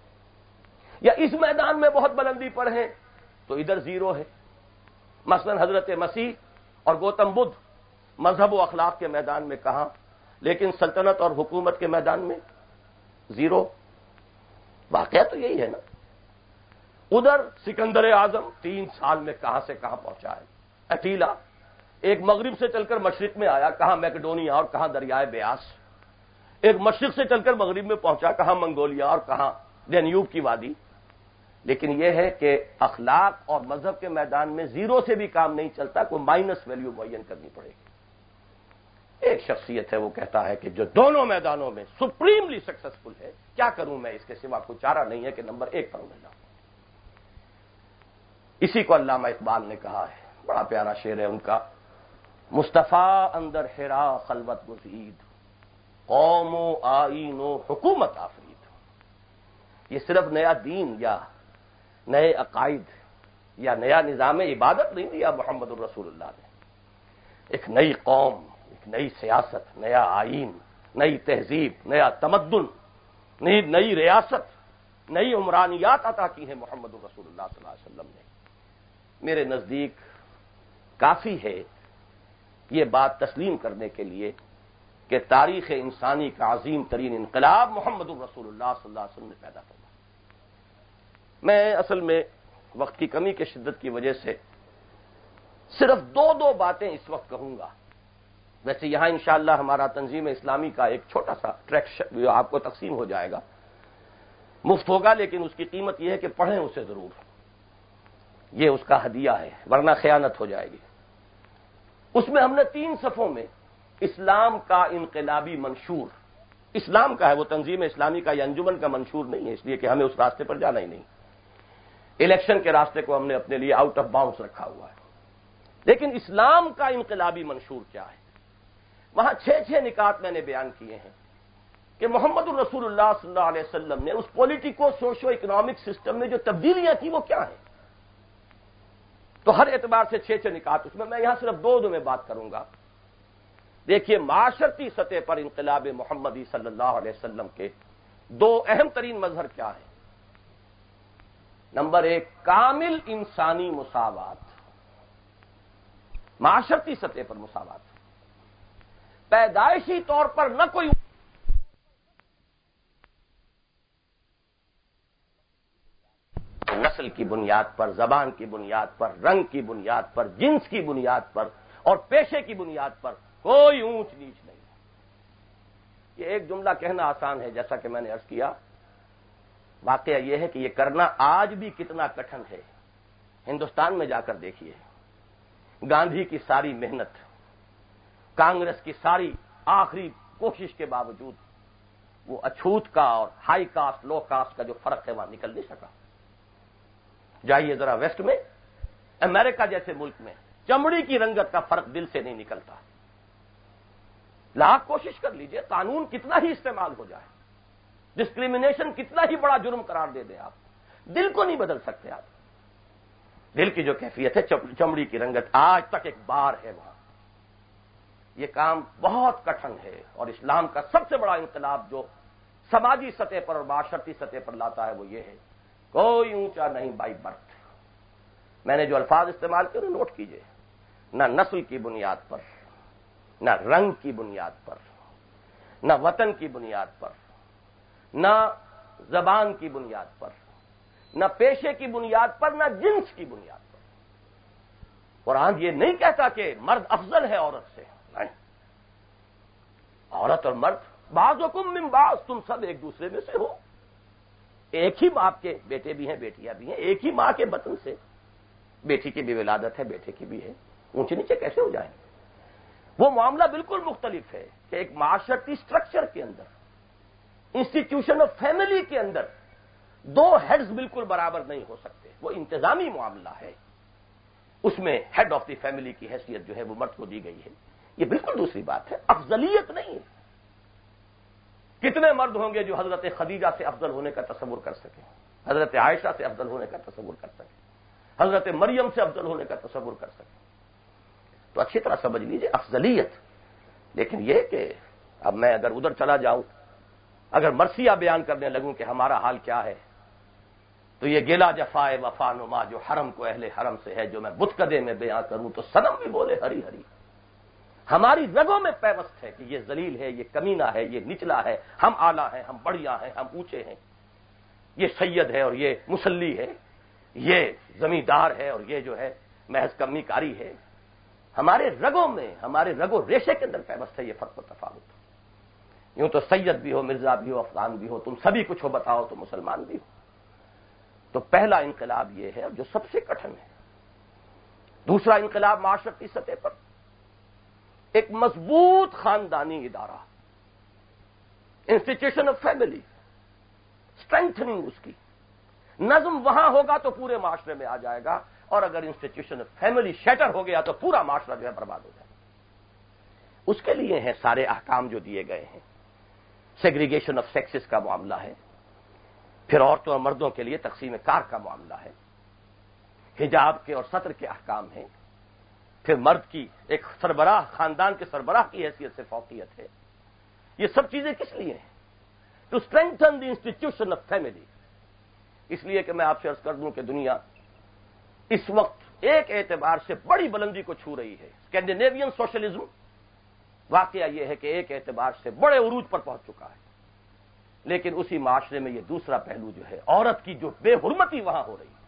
یا اس میدان میں بہت بلندی پر ہیں تو ادھر 0 ہے۔ مثلا حضرت مسیح اور گوتم بدھ مذہب و اخلاق کے میدان میں کہاں، لیکن سلطنت اور حکومت کے میدان میں 0۔ واقعہ تو یہی ہے نا۔ ادھر سکندر اعظم 3 سال میں کہاں سے کہاں پہنچا ہے، اٹیلا ایک مغرب سے چل کر مشرق میں آیا، کہاں میکڈونیا اور کہاں دریائے بیاس، ایک مشرق سے چل کر مغرب میں پہنچا، کہاں منگولیا اور کہاں دینیوب کی وادی۔ لیکن یہ ہے کہ اخلاق اور مذہب کے میدان میں 0 سے بھی کام نہیں چلتا، کوئی مائنس ویلیو معین کرنی پڑے گی۔ ایک شخصیت ہے وہ کہتا ہے کہ جو دونوں میدانوں میں سپریملی سکسیسفل ہے، کیا کروں میں، اس کے سوا کوئی چارہ نہیں ہے کہ نمبر 1 پر میں جاؤں۔ اسی کو علامہ اقبال نے کہا ہے، بڑا پیارا شعر ہے ان کا، مصطفیٰ اندر حرا خلوت گزید، قوم و آئین و حکومت آفرید۔ یہ صرف نیا دین یا نئے عقائد یا نیا نظام عبادت نہیں دیا محمد الرسول اللہ نے، ایک نئی قوم، ایک نئی سیاست، نیا آئین، نئی تہذیب، نیا تمدن، نئی ریاست، نئی عمرانیات عطا کی ہیں محمد الرسول اللہ صلی اللہ علیہ وسلم نے۔ میرے نزدیک کافی ہے یہ بات تسلیم کرنے کے لیے کہ تاریخ انسانی کا عظیم ترین انقلاب محمد الرسول اللہ صلی اللہ علیہ وسلم نے پیدا کرا۔ میں اصل میں وقت کی کمی کی شدت کی وجہ سے صرف 2 باتیں اس وقت کہوں گا۔ ویسے یہاں انشاءاللہ ہمارا تنظیم اسلامی کا ایک چھوٹا سا ٹریک آپ کو تقسیم ہو جائے گا، مفت ہوگا، لیکن اس کی قیمت یہ ہے کہ پڑھیں اسے ضرور، یہ اس کا ہدیہ ہے، ورنہ خیانت ہو جائے گی۔ اس میں ہم نے 3 صفوں میں اسلام کا انقلابی منشور، اسلام کا ہے، وہ تنظیم اسلامی کا یا انجمن کا منشور نہیں ہے، اس لیے کہ ہمیں اس راستے پر جانا ہی نہیں، الیکشن کے راستے کو ہم نے اپنے لیے آؤٹ آف باؤنڈز رکھا ہوا ہے، لیکن اسلام کا انقلابی منشور کیا ہے؟ وہاں 6 نکات میں نے بیان کیے ہیں کہ محمد الرسول اللہ صلی اللہ علیہ وسلم نے اس پولیٹیکو سوشو اکنامک سسٹم میں جو تبدیلیاں کی وہ کیا ہیں؟ تو ہر اعتبار سے 6 نکات اس میں یہاں صرف 2 میں بات کروں گا۔ دیکھیے، معاشرتی سطح پر انقلاب محمدی صلی اللہ علیہ وسلم کے 2 اہم ترین مظہر کیا ہیں؟ نمبر 1، کامل انسانی مساوات، معاشرتی سطح پر مساوات، پیدائشی طور پر نہ کوئی نسل کی بنیاد پر، زبان کی بنیاد پر، رنگ کی بنیاد پر، جنس کی بنیاد پر اور پیشے کی بنیاد پر کوئی اونچ نیچ نہیں۔ یہ ایک جملہ کہنا آسان ہے، جیسا کہ میں نے عرض کیا، واقعہ یہ ہے کہ یہ کرنا آج بھی کتنا کٹھن ہے۔ ہندوستان میں جا کر دیکھیے، گاندھی کی ساری محنت، کانگریس کی ساری آخری کوشش کے باوجود وہ اچھوت کا اور ہائی کاسٹ لو کاسٹ کا جو فرق ہے وہاں نکل نہیں سکا۔ جائیے ذرا ویسٹ میں، امریکہ جیسے ملک میں چمڑی کی رنگت کا فرق دل سے نہیں نکلتا۔ لاکھ کوشش کر لیجئے، قانون کتنا ہی استعمال ہو جائے، ڈسکریمنیشن کتنا ہی بڑا جرم قرار دے دیں، آپ دل کو نہیں بدل سکتے۔ آپ دل کی جو کیفیت ہے، چمڑی کی رنگت آج تک ایک بار ہے وہاں۔ یہ کام بہت کٹھن ہے، اور اسلام کا سب سے بڑا انقلاب جو سماجی سطح پر اور معاشرتی سطح پر لاتا ہے وہ یہ ہے، کوئی اونچا نہیں بائی برتھ۔ میں نے جو الفاظ استعمال کیے انہیں نوٹ کیجئے، نہ نسل کی بنیاد پر، نہ رنگ کی بنیاد پر، نہ وطن کی بنیاد پر، نہ زبان کی بنیاد پر، نہ پیشے کی بنیاد پر، نہ جنس کی بنیاد پر۔ قرآن یہ نہیں کہتا کہ مرد افضل ہے عورت سے، نہیں، عورت اور مرد بعضکم من بعض، تم سب ایک دوسرے میں سے ہو، ایک ہی باپ کے بیٹے بھی ہیں، بیٹیاں بھی ہیں، ایک ہی ماں کے بطن سے، بیٹی کی بھی ولادت ہے، بیٹے کی بھی ہے، اونچے نیچے کیسے ہو جائیں؟ وہ معاملہ بالکل مختلف ہے کہ ایک معاشرتی سٹرکچر کے اندر، انسٹیٹیوشن آف فیملی کے اندر 2 ہیڈز بالکل برابر نہیں ہو سکتے، وہ انتظامی معاملہ ہے، اس میں ہیڈ آف دی فیملی کی حیثیت جو ہے وہ مرد کو دی گئی ہے۔ یہ بالکل دوسری بات ہے، افضلیت نہیں ہے۔ کتنے مرد ہوں گے جو حضرت خدیجہ سے افضل ہونے کا تصور کر سکیں، حضرت عائشہ سے افضل ہونے کا تصور کر سکیں، حضرت مریم سے افضل ہونے کا تصور کر سکیں؟ تو اچھی طرح سمجھ لیجئے افضلیت۔ لیکن یہ کہ اب میں اگر ادھر چلا جاؤں، اگر مرثیہ بیان کرنے لگوں کہ ہمارا حال کیا ہے، تو یہ گیلا جفائے وفا نما جو حرم کو اہل حرم سے ہے، جو میں بتکدے میں بیان کروں تو صنم بھی بولے ہری ہری۔ ہماری رگوں میں پیوست ہے کہ یہ ذلیل ہے، یہ کمینہ ہے، یہ نچلا ہے، ہم اعلیٰ ہیں، ہم بڑھیا ہیں، ہم اونچے ہیں، یہ سید ہے اور یہ مسلی ہے، یہ زمیندار ہے اور یہ جو ہے محض کمی کاری ہے۔ ہمارے رگوں میں، ہمارے رگ و ریشے کے اندر پیوست ہے یہ فرق و تفاوت۔ یوں تو سید بھی ہو، مرزا بھی ہو، افغان بھی ہو، تم سبھی کچھ ہو بتاؤ تو مسلمان بھی ہو۔ تو پہلا انقلاب یہ ہے جو سب سے کٹھن ہے۔ دوسرا انقلاب معاشرتی سطح پر، ایک مضبوط خاندانی ادارہ، انسٹیٹیوشن آف فیملی، اسٹرینتھننگ اس کی، نظم وہاں ہوگا تو پورے معاشرے میں آ جائے گا، اور اگر انسٹیٹیوشن آف فیملی شیٹر ہو گیا تو پورا معاشرہ جو ہے برباد ہو جائے گا۔ اس کے لیے ہیں سارے احکام جو دیے گئے ہیں۔ سیگریگیشن آف سیکسز کا معاملہ ہے، پھر عورتوں اور مردوں کے لیے تقسیم کار کا معاملہ ہے، حجاب کے اور ستر کے احکام ہیں، پھر مرد کی ایک سربراہ، خاندان کے سربراہ کی حیثیت سے فوقیت ہے۔ یہ سب چیزیں کس لیے ہیں؟ To strengthen the institution of family. اس لیے کہ میں آپ سے عرض کر دوں کہ دنیا اس وقت ایک اعتبار سے بڑی بلندی کو چھو رہی ہے۔ اسکینڈینیوین سوشلزم واقعہ یہ ہے کہ ایک اعتبار سے بڑے عروج پر پہنچ چکا ہے، لیکن اسی معاشرے میں یہ دوسرا پہلو جو ہے، عورت کی جو بے حرمتی وہاں ہو رہی ہے،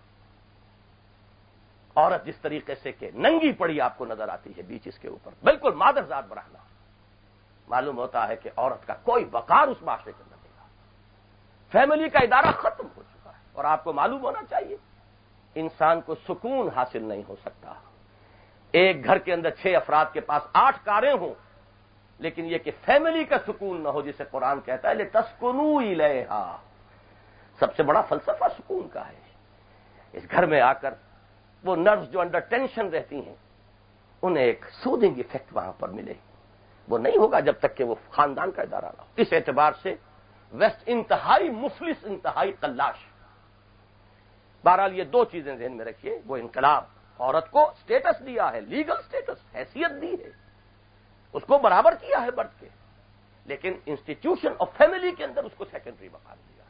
عورت جس طریقے سے کہ ننگی پڑی آپ کو نظر آتی ہے بیچ کے اوپر، بالکل مادر ذات برہنہ، معلوم ہوتا ہے کہ عورت کا کوئی وقار اس معاشرے کے اندر نہیں رہا۔ فیملی کا ادارہ ختم ہو چکا ہے، اور آپ کو معلوم ہونا چاہیے انسان کو سکون حاصل نہیں ہو سکتا ایک گھر کے اندر 6 افراد کے پاس 8 کاریں ہوں، لیکن یہ کہ فیملی کا سکون نہ ہو، جسے قرآن کہتا ہے لِتَسْكُنُوا إِلَيْهَا۔ سب سے بڑا فلسفہ سکون کا ہے۔ اس گھر میں آ کر وہ نروز جو انڈر ٹینشن رہتی ہیں، انہیں ایک سودنگ ایفیکٹ وہاں پر ملے۔ وہ نہیں ہوگا جب تک کہ وہ خاندان کا ادارہ نہ ہو۔ اس اعتبار سے ویسٹ انتہائی مفلس، انتہائی قلاش۔ بہرحال یہ 2 چیزیں ذہن میں رکھیے، وہ انقلاب عورت کو سٹیٹس دیا ہے، لیگل سٹیٹس، حیثیت دی ہے، اس کو برابر کیا ہے مرد کے، لیکن انسٹیٹیوشن آف فیملی کے اندر اس کو سیکنڈری مقام دیا۔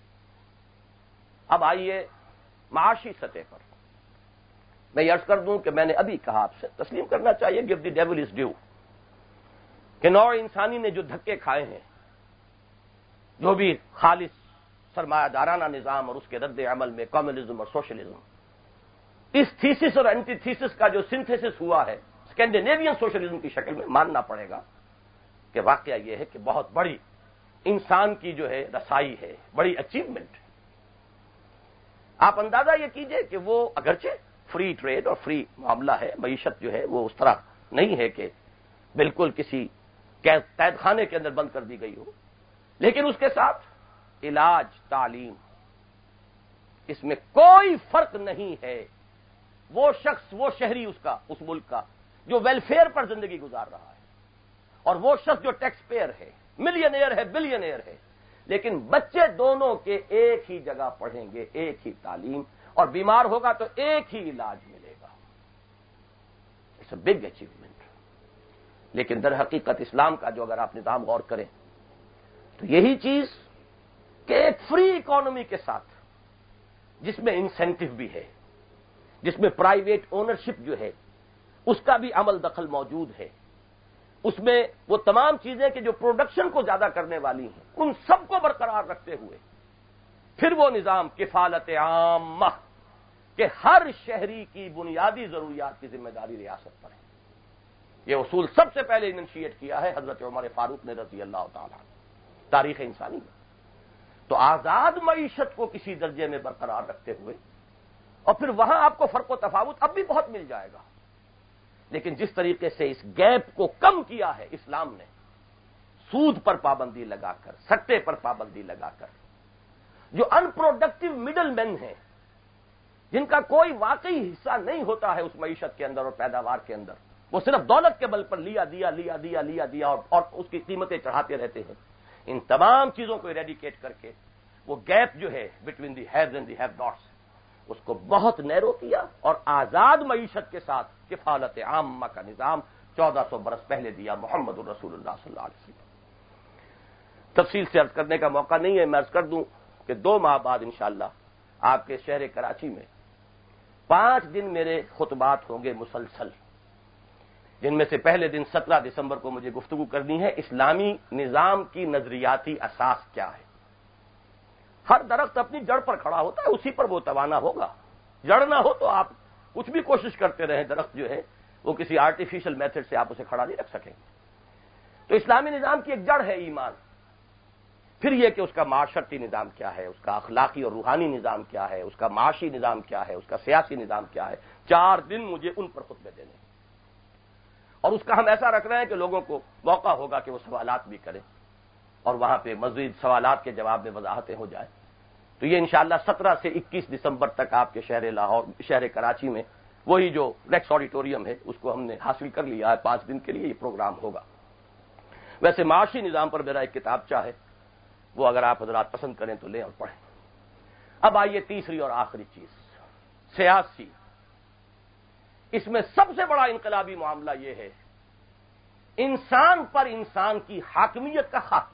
اب آئیے معاشی سطح پر، میں یہ عرض کر دوں کہ میں نے ابھی کہا، آپ سے تسلیم کرنا چاہیے، give the devil his due, کہ نوع انسانی نے جو دھکے کھائے ہیں، جو بھی خالص سرمایہ دارانہ نظام اور اس کے رد عمل میں کمیونزم اور سوشلزم، اس تھیسس اور اینٹی تھیسس کا جو سنتھیسس ہوا ہے اسکینڈینیوین سوشلزم کی شکل میں، ماننا پڑے گا کہ واقعہ یہ ہے کہ بہت بڑی انسان کی جو ہے رسائی ہے، بڑی اچیومنٹ ہے۔ آپ اندازہ یہ کیجئے کہ وہ اگرچہ فری ٹریڈ اور فری معاملہ ہے، معیشت جو ہے وہ اس طرح نہیں ہے کہ بالکل کسی قید خانے کے اندر بند کر دی گئی ہو، لیکن اس کے ساتھ علاج، تعلیم، اس میں کوئی فرق نہیں ہے۔ وہ شخص، وہ شہری اس ملک کا جو ویلفیئر پر زندگی گزار رہا ہے، اور وہ شخص جو ٹیکس پیئر ہے، ملینئر ہے، بلینئر ہے، لیکن بچے دونوں کے ایک ہی جگہ پڑھیں گے، ایک ہی تعلیم، اور بیمار ہوگا تو ایک ہی علاج ملے گا۔ It's a big achievement. لیکن در حقیقت اسلام کا جو اگر آپ نظام غور کریں تو یہی چیز کہ ایک فری اکانومی کے ساتھ، جس میں انسینٹو بھی ہے، جس میں پرائیویٹ اونرشپ جو ہے اس کا بھی عمل دخل موجود ہے، اس میں وہ تمام چیزیں کہ جو پروڈکشن کو زیادہ کرنے والی ہیں، ان سب کو برقرار رکھتے ہوئے پھر وہ نظام کفالت عامہ کہ ہر شہری کی بنیادی ضروریات کی ذمہ داری ریاست پر ہے۔ یہ اصول سب سے پہلے انیشیٹ کیا ہے حضرت عمر فاروق نے رضی اللہ تعالیٰ عنہ، تاریخ انسانی میں۔ تو آزاد معیشت کو کسی درجے میں برقرار رکھتے ہوئے، اور پھر وہاں آپ کو فرق و تفاوت اب بھی بہت مل جائے گا، لیکن جس طریقے سے اس گیپ کو کم کیا ہے اسلام نے، سود پر پابندی لگا کر، سٹے پر پابندی لگا کر، جو ان پروڈکٹیو مڈل مین ہیں، جن کا کوئی واقعی حصہ نہیں ہوتا ہے اس معیشت کے اندر اور پیداوار کے اندر، وہ صرف دولت کے بل پر لیا دیا اور اس کی قیمتیں چڑھاتے رہتے ہیں، ان تمام چیزوں کو ایریڈیکیٹ کر کے وہ گیپ جو ہے between the haves and the have nots, اس کو بہت نیرو کیا، اور آزاد معیشت کے ساتھ کفالت عامہ کا نظام 1400 برس پہلے دیا محمد الرسول اللہ صلی اللہ علیہ وسلم۔ تفصیل سے عرض کرنے کا موقع نہیں ہے، میں عرض کر دوں کہ 2 ماہ بعد انشاءاللہ آپ کے شہر کراچی میں 5 دن میرے خطبات ہوں گے مسلسل، جن میں سے پہلے دن 17 دسمبر کو مجھے گفتگو کرنی ہے اسلامی نظام کی نظریاتی اساس کیا ہے۔ ہر درخت اپنی جڑ پر کھڑا ہوتا ہے، اسی پر وہ توانا ہوگا۔ جڑ نہ ہو تو آپ کچھ بھی کوشش کرتے رہیں، درخت جو ہے وہ کسی آرٹیفیشل میتھڈ سے آپ اسے کھڑا نہیں رکھ سکیں گے۔ تو اسلامی نظام کی ایک جڑ ہے ایمان، پھر یہ کہ اس کا معاشرتی نظام کیا ہے، اس کا اخلاقی اور روحانی نظام کیا ہے، اس کا معاشی نظام کیا ہے، اس کا سیاسی نظام کیا ہے۔ 4 دن مجھے ان پر خطبے دینے، اور اس کا ہم ایسا رکھ رہے ہیں کہ لوگوں کو موقع ہوگا کہ وہ سوالات بھی کریں، اور وہاں پہ مزید سوالات کے جواب میں وضاحتیں ہو جائیں۔ تو یہ انشاءاللہ 17 سے 21 دسمبر تک آپ کے شہر کراچی میں وہی جو ریکس آڈیٹوریم ہے اس کو ہم نے حاصل کر لیا ہے، 5 دن کے لیے یہ پروگرام ہوگا۔ ویسے معاشی نظام پر میرا ایک کتابچہ ہے، وہ اگر آپ حضرات پسند کریں تو لیں اور پڑھیں۔ اب آئیے تیسری اور آخری چیز، سیاسی۔ اس میں سب سے بڑا انقلابی معاملہ یہ ہے انسان پر انسان کی حاکمیت کا خاتمہ۔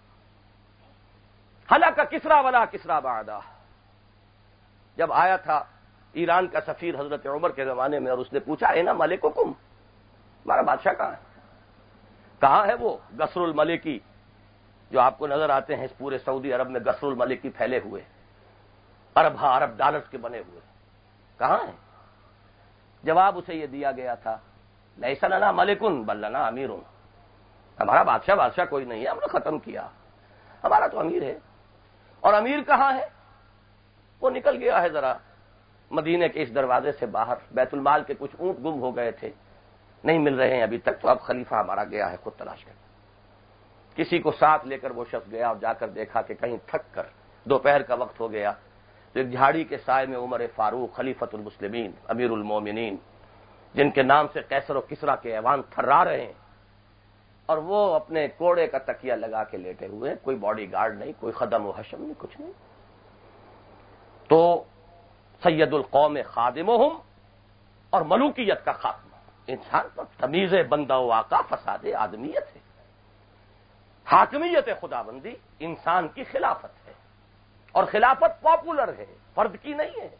ہلاک کسریٰ ولا کسریٰ بعدہ، جب آیا تھا ایران کا سفیر حضرت عمر کے زمانے میں، اور اس نے پوچھا اینا ملککم، ہمارا بادشاہ کہاں ہے؟ کہاں ہے وہ گسر الملکی جو آپ کو نظر آتے ہیں اس پورے سعودی عرب میں، گسر الملکی پھیلے ہوئے، ارب ڈالرز کے بنے ہوئے، کہاں ہیں؟ جواب اسے یہ دیا گیا تھا لیس لنا ملکن بل لنا امیر، ہمارا بادشاہ کوئی نہیں ہے، ہم نے ختم کیا، ہمارا تو امیر ہے۔ اور امیر کہاں ہے؟ وہ نکل گیا ہے ذرا مدینے کے اس دروازے سے باہر بیت المال کے کچھ اونٹ گم ہو گئے تھے، نہیں مل رہے ہیں ابھی تک، تو اب خلیفہ ہمارا گیا ہے خود تلاش کر، کسی کو ساتھ لے کر وہ شخص گیا اور جا کر دیکھا کہ کہیں تھک کر دوپہر کا وقت ہو گیا، تو ایک جھاڑی کے سائے میں عمر فاروق خلیفۃ المسلمین امیر المومنین، جن کے نام سے قیصر و کسریٰ کے ایوان تھرا رہے ہیں، اور وہ اپنے کوڑے کا تکیہ لگا کے لیٹے ہوئے، کوئی باڈی گارڈ نہیں، کوئی خدم و حشم نہیں، کچھ نہیں. تو سید القوم خادمہم اور ملوکیت کا خاتمہ، انسان پر تمیز بندہ و آقا فساد آدمیت ہے، حاکمیت خداوندی انسان کی خلافت ہے، اور خلافت پاپولر ہے، فرد کی نہیں ہے.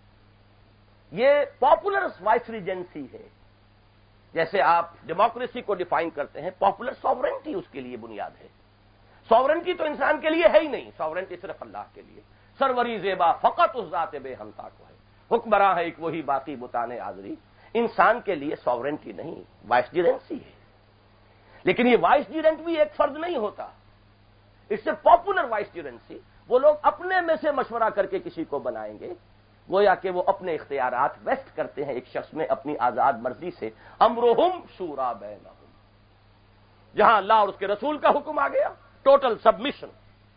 یہ پاپولر وائس ریجنسی ہے. جیسے آپ ڈیموکریسی کو ڈیفائن کرتے ہیں، پاپولر سوورنٹی اس کے لیے بنیاد ہے. سوورنٹی تو انسان کے لیے ہے ہی نہیں، سوورنٹی صرف اللہ کے لیے. سروری زیبا فقط اس ذات بے ہمتا کو ہے، حکمراں ہے ایک وہی باقی بتانے حاضری. انسان کے لیے سوورنٹی نہیں، وائس جیرنسی ہے. لیکن یہ وائس جیرنٹ بھی ایک فرد نہیں ہوتا، اس سے پاپولر وائس جیرنسی وہ لوگ اپنے میں سے مشورہ کر کے کسی کو بنائیں گے، گویا کہ وہ اپنے اختیارات ویسٹ کرتے ہیں ایک شخص میں اپنی آزاد مرضی سے. امرہم شورا بینہم، جہاں اللہ اور اس کے رسول کا حکم آ گیا، ٹوٹل سبمیشن.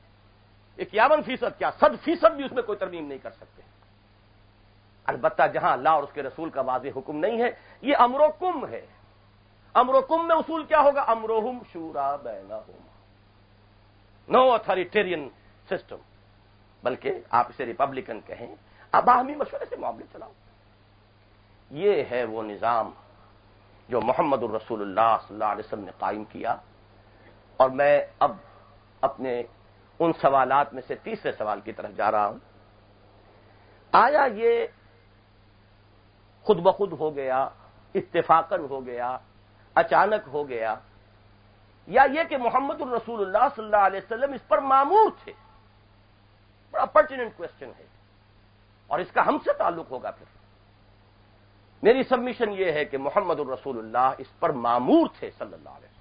51% کیا 100% بھی اس میں کوئی ترمیم نہیں کر سکتے. البتہ جہاں اللہ اور اس کے رسول کا واضح حکم نہیں ہے، یہ امر و کم ہے. امر و کم میں اصول کیا ہوگا؟ امرہم شورا بینہم، نو اتھارٹیرین سسٹم، بلکہ آپ اسے ریپبلکن کہیں، اب باہمی مشورے سے معاملے چلاؤ. یہ ہے وہ نظام جو محمد الرسول اللہ صلی اللہ علیہ وسلم نے قائم کیا. اور میں اب اپنے ان سوالات میں سے تیسرے سوال کی طرف جا رہا ہوں. آیا یہ خود بخود ہو گیا، اتفاقاً ہو گیا، اچانک ہو گیا، یا یہ کہ محمد الرسول اللہ صلی اللہ علیہ وسلم اس پر مامور تھے؟ بڑا پرٹیننٹ کوسچن ہے، اور اس کا ہم سے تعلق ہوگا. پھر میری سبمیشن یہ ہے کہ محمد الرسول اللہ اس پر مامور تھے صلی اللہ علیہ وسلم.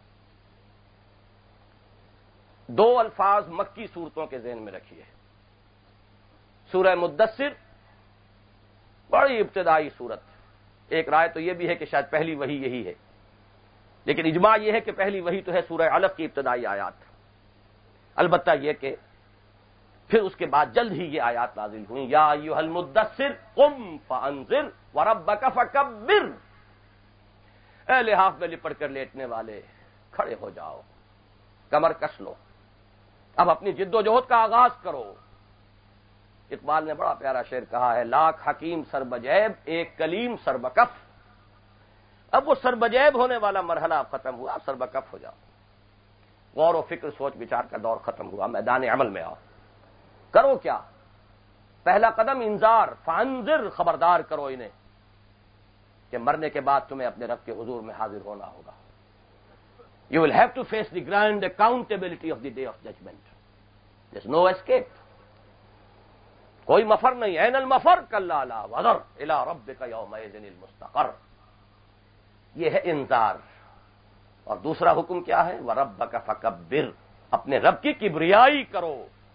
دو الفاظ مکی صورتوں کے ذہن میں رکھیے. سورہ مدثر بڑی ابتدائی صورت، ایک رائے تو یہ بھی ہے کہ شاید پہلی وحی یہی ہے، لیکن اجماع یہ ہے کہ پہلی وحی تو ہے سورہ علق کی ابتدائی آیات. البتہ یہ کہ پھر اس کے بعد جلد ہی یہ آیات نازل ہوئی، یا ایھا المدثر قم فانذر وربک فکبر. اے لحاف میں لپٹ کر لیٹنے والے، کھڑے ہو جاؤ، کمر کس لو، اب اپنی جد و جہد کا آغاز کرو. اقبال نے بڑا پیارا شعر کہا ہے، لاکھ حکیم سر بجیب ایک کلیم سر بکف. اب وہ سر بجیب ہونے والا مرحلہ اب ختم ہوا، سر بکف ہو جاؤ. غور و فکر سوچ بچار کا دور ختم ہوا، میدان عمل میں آؤ. کرو کیا؟ پہلا قدم انذار، فانذر، خبردار کرو انہیں کہ مرنے کے بعد تمہیں اپنے رب کے حضور میں حاضر ہونا ہوگا. You will have to face the grand accountability of the day of judgment. There's no escape. کوئی مفر نہیں. این المفر کلا لا وزر الی ربک یومئذ المستقر. یہ ہے انذار. اور دوسرا حکم کیا ہے؟ وَرَبَّكَ فَكَبِّرْ، اپنے رب کی کبریائی کرو.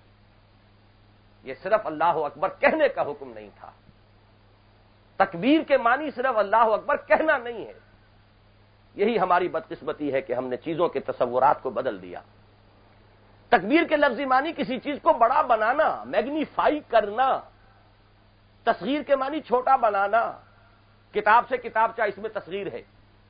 یہ صرف اللہ اکبر کہنے کا حکم نہیں تھا. تکبیر کے معنی صرف اللہ اکبر کہنا نہیں ہے. یہی ہماری بدقسمتی ہے کہ ہم نے چیزوں کے تصورات کو بدل دیا. تکبیر کے لفظی معنی کسی چیز کو بڑا بنانا، میگنیفائی کرنا. تصغیر کے معنی چھوٹا بنانا. کتاب سے کتابچہ اس میں تصغیر ہے.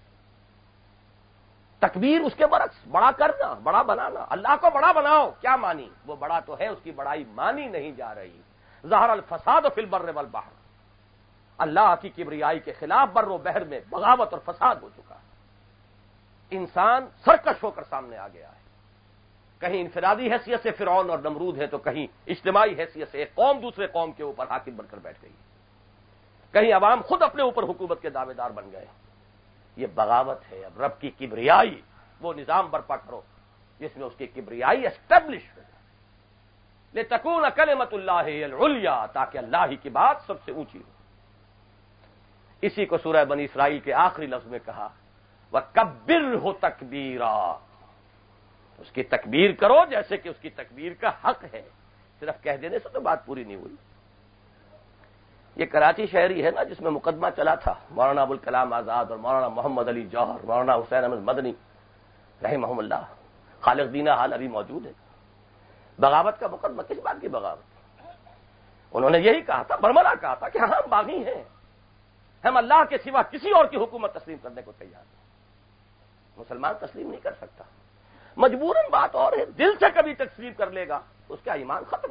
تکبیر اس کے برعکس بڑا کرنا، بڑا بنانا. اللہ کو بڑا بناؤ، کیا معنی؟ وہ بڑا تو ہے، اس کی بڑائی مانی نہیں جا رہی. ظہر الفساد فی البر والبحر، اللہ کی کبریائی کے خلاف بر و بحر میں بغاوت اور فساد ہو چکا ہے. انسان سرکش ہو کر سامنے آ گیا ہے. کہیں انفرادی حیثیت سے فرعون اور نمرود ہے، تو کہیں اجتماعی حیثیت سے ایک قوم دوسرے قوم کے اوپر حاکم بن کر بیٹھ گئی. کہیں عوام خود اپنے اوپر حکومت کے دعوے دار بن گئے. یہ بغاوت ہے. اب رب کی کبریائی، وہ نظام برپا کرو جس میں اس کی کبریائی اسٹیبلش ہو، لتکون کلمۃ اللہ ہی العلیٰ، تاکہ اللہ ہی کی بات سب سے اونچی ہو. اسی کو سورہ بنی اسرائیل کے آخری لفظ میں کہا، وَکَبِّرْہُ تَکْبِیرًا، اس کی تکبیر کرو جیسے کہ اس کی تکبیر کا حق ہے. صرف کہہ دینے سے تو بات پوری نہیں ہوئی. یہ کراچی شہری ہے نا جس میں مقدمہ چلا تھا مولانا ابوالکلام آزاد اور مولانا محمد علی جوہر، مولانا حسین احمد مدنی رحمہ اللہ، خالق دینہ حال ابھی موجود ہے۔ بغاوت کا مقدمہ، کس بات کی بغاوت؟ انہوں نے یہی کہا تھا، برملا کہا تھا کہ ہم باغی ہیں، ہم اللہ کے سوا کسی اور کی حکومت تسلیم کرنے کو تیار ہیں۔ مسلمان تسلیم نہیں کر سکتا، مجبوراً بات اور ہے، دل سے کبھی تسلیم کر لے گا اس کا ایمان ختم،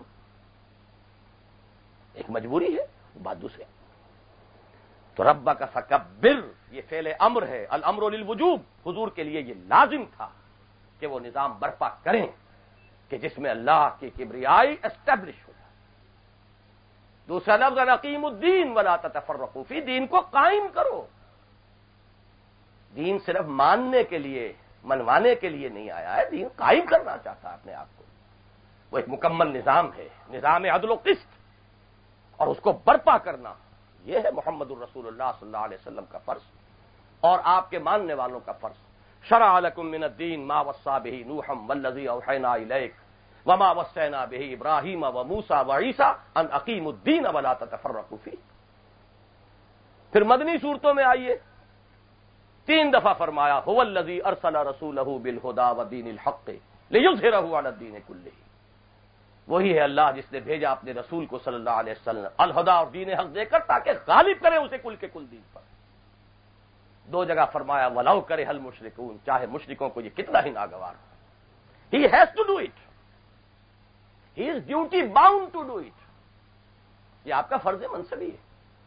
ایک مجبوری ہے، بات دوسری۔ تو رب کا فکبر یہ فعل امر ہے، الامر للوجوب، حضور کے لیے یہ لازم تھا کہ وہ نظام برپا کریں کہ جس میں اللہ کی کبریائی اسٹیبلش ہو جائے۔ دوسرا لفظ اقیم الدین ولا تتفرقوا فی، دین کو قائم کرو۔ دین صرف ماننے کے لیے، منوانے کے لیے نہیں آیا ہے، دین قائم کرنا چاہتا ہے اپنے آپ کو۔ وہ ایک مکمل نظام ہے، نظام عدل و قسط، اور اس کو برپا کرنا یہ ہے محمد الرسول اللہ صلی اللہ علیہ وسلم کا فرض اور آپ کے ماننے والوں کا فرض۔ شرع لکم من الدین ما وصى به نوحا والذی اوحینا الیک وما وصینا به ابراہیم وموسیٰ وعیسیٰ ان اقیموا الدین ولا تتفرقوا فیہ۔ پھر مدنی صورتوں میں آئیے، 3 دفعہ فرمایا هو الذی ارسل رسولہ بالہدی ودین الحق لیظہرہ علی الدین کلہ۔ وہی ہے اللہ جس نے بھیجا اپنے رسول کو صلی اللہ علیہ وسلم الہدا اور دین حق دے کر تاکہ غالب کرے اسے کل کے کل دین پر۔ 2 جگہ فرمایا ولو کرہ المشرکون، چاہے مشرکوں کو یہ کتنا ہی ناگوار ہو، he has to do it, he is duty bound to do it, یہ آپ کا فرض منصبی ہے۔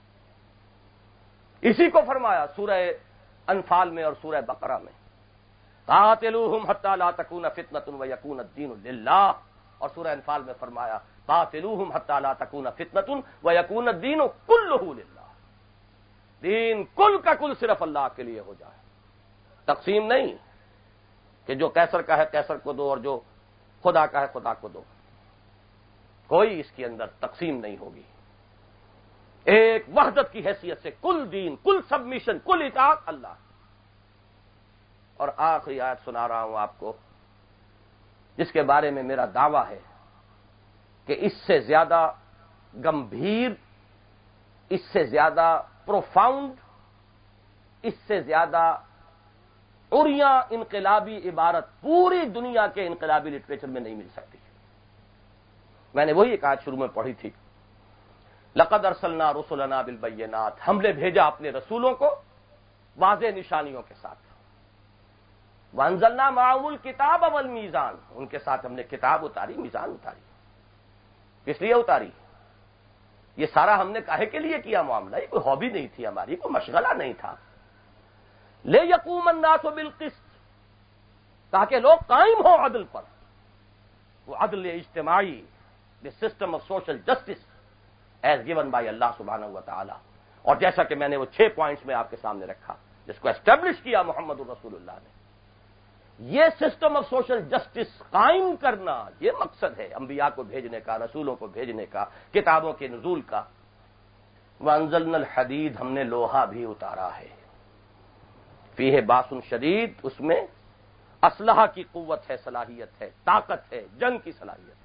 اسی کو فرمایا سورہ انفال میں اور سورہ بقرہ میں، قاتلوہم حتی لا تکون فتنۃ ویکون الدین للہ، اور سورہ انفال میں فرمایا قاتلوہم حتی لا تکون فتنۃ ویکون الدین کلہ للہ، دین کل کا کل صرف اللہ کے لیے ہو جائے، تقسیم نہیں کہ جو کیسر کا ہے کیسر کو دو اور جو خدا کا ہے خدا کو دو، کوئی اس کے اندر تقسیم نہیں ہوگی، ایک وحدت کی حیثیت سے کل دین، کل سبمیشن، کل اطاعت اللہ۔ اور آخری آیت سنا رہا ہوں آپ کو جس کے بارے میں میرا دعویٰ ہے کہ اس سے زیادہ گمبھیر، اس سے زیادہ پروفاؤنڈ، اس سے زیادہ عریاں انقلابی عبارت پوری دنیا کے انقلابی لٹریچر میں نہیں مل سکتی۔ میں نے وہی ایک آیت شروع میں پڑھی تھی، لقد ارسلنا رسلنا بالبینات، ہم نے بھیجا اپنے رسولوں کو واضح نشانیوں کے ساتھ، وانزلنا معهم الکتاب والمیزان، ان کے ساتھ ہم نے کتاب اتاری، میزان اتاری۔ کس لیے اتاری؟ یہ سارا ہم نے کاہے کے لیے کیا معاملہ؟ یہ کوئی ہابی نہیں تھی ہماری، کوئی مشغلہ نہیں تھا، لیقوم الناس بالقسط، تاکہ لوگ قائم ہوں عدل پر، وہ عدل اجتماعی، the system of social justice as given by اللہ سبحانہ و تعالی۔ اور جیسا کہ میں نے وہ 6 پوائنٹس میں آپ کے سامنے رکھا جس کو اسٹیبلش کیا محمد الرسول اللہ نے، یہ سسٹم آف سوشل جسٹس قائم کرنا یہ مقصد ہے انبیاء کو بھیجنے کا، رسولوں کو بھیجنے کا، کتابوں کے نزول کا۔ وانزلنا الحدید، ہم نے لوہا بھی اتارا ہے، فیہ باس شدید، اس میں اسلحہ کی قوت ہے، صلاحیت ہے، طاقت ہے، جنگ کی صلاحیت ہے۔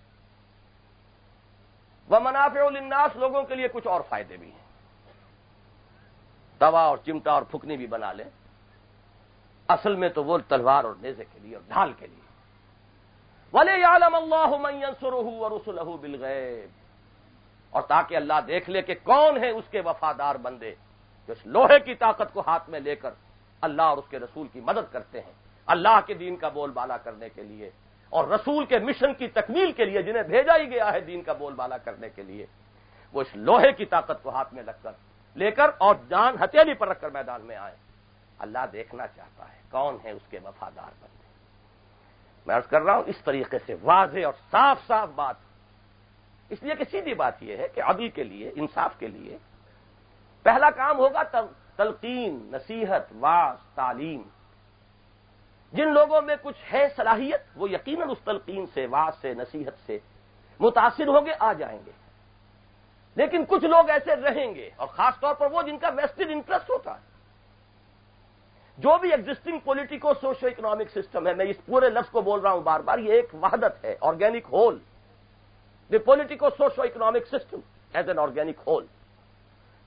ومنافع للناس، لوگوں کے لیے کچھ اور فائدے بھی ہیں، توا اور چمٹا اور پھکنی بھی بنا لیں، اصل میں تو وہ تلوار اور نیزے کے لیے اور ڈھال کے لیے۔ وَلِيَعْلَمَ اللَّهُ مَن يَنصُرُهُ وَرُسُلَهُ بِالْغَيْبِ، اور تاکہ اللہ دیکھ لے کہ کون ہے اس کے وفادار بندے جو اس لوہے کی طاقت کو ہاتھ میں لے کر اللہ اور اس کے رسول کی مدد کرتے ہیں، اللہ کے دین کا بول بالا کرنے کے لیے اور رسول کے مشن کی تکمیل کے لیے، جنہیں بھیجا ہی گیا ہے دین کا بول بالا کرنے کے لیے، وہ اس لوہے کی طاقت کو ہاتھ میں لے کر اور جان ہتھیلی پر رکھ کر میدان میں آئے۔ اللہ دیکھنا چاہتا ہے کون ہے اس کے وفادار بندے۔ میں عرض کر رہا ہوں اس طریقے سے واضح اور صاف صاف بات، اس لیے کہ سیدھی بات یہ ہے کہ عدل کے لیے، انصاف کے لیے پہلا کام ہوگا تلقین، نصیحت، واعظ، تعلیم۔ جن لوگوں میں کچھ ہے صلاحیت وہ یقیناً اس تلقین سے، واعظ سے، نصیحت سے متاثر ہوں گے، آ جائیں گے، لیکن کچھ لوگ ایسے رہیں گے، اور خاص طور پر وہ جن کا ویسٹڈ انٹرسٹ ہوتا ہے۔ جو بھی existing politico socio economic system ہے، میں اس پورے لفظ کو بول رہا ہوں بار بار، یہ ایک وحدت ہے، organic whole, the politico socio economic system as an organic whole.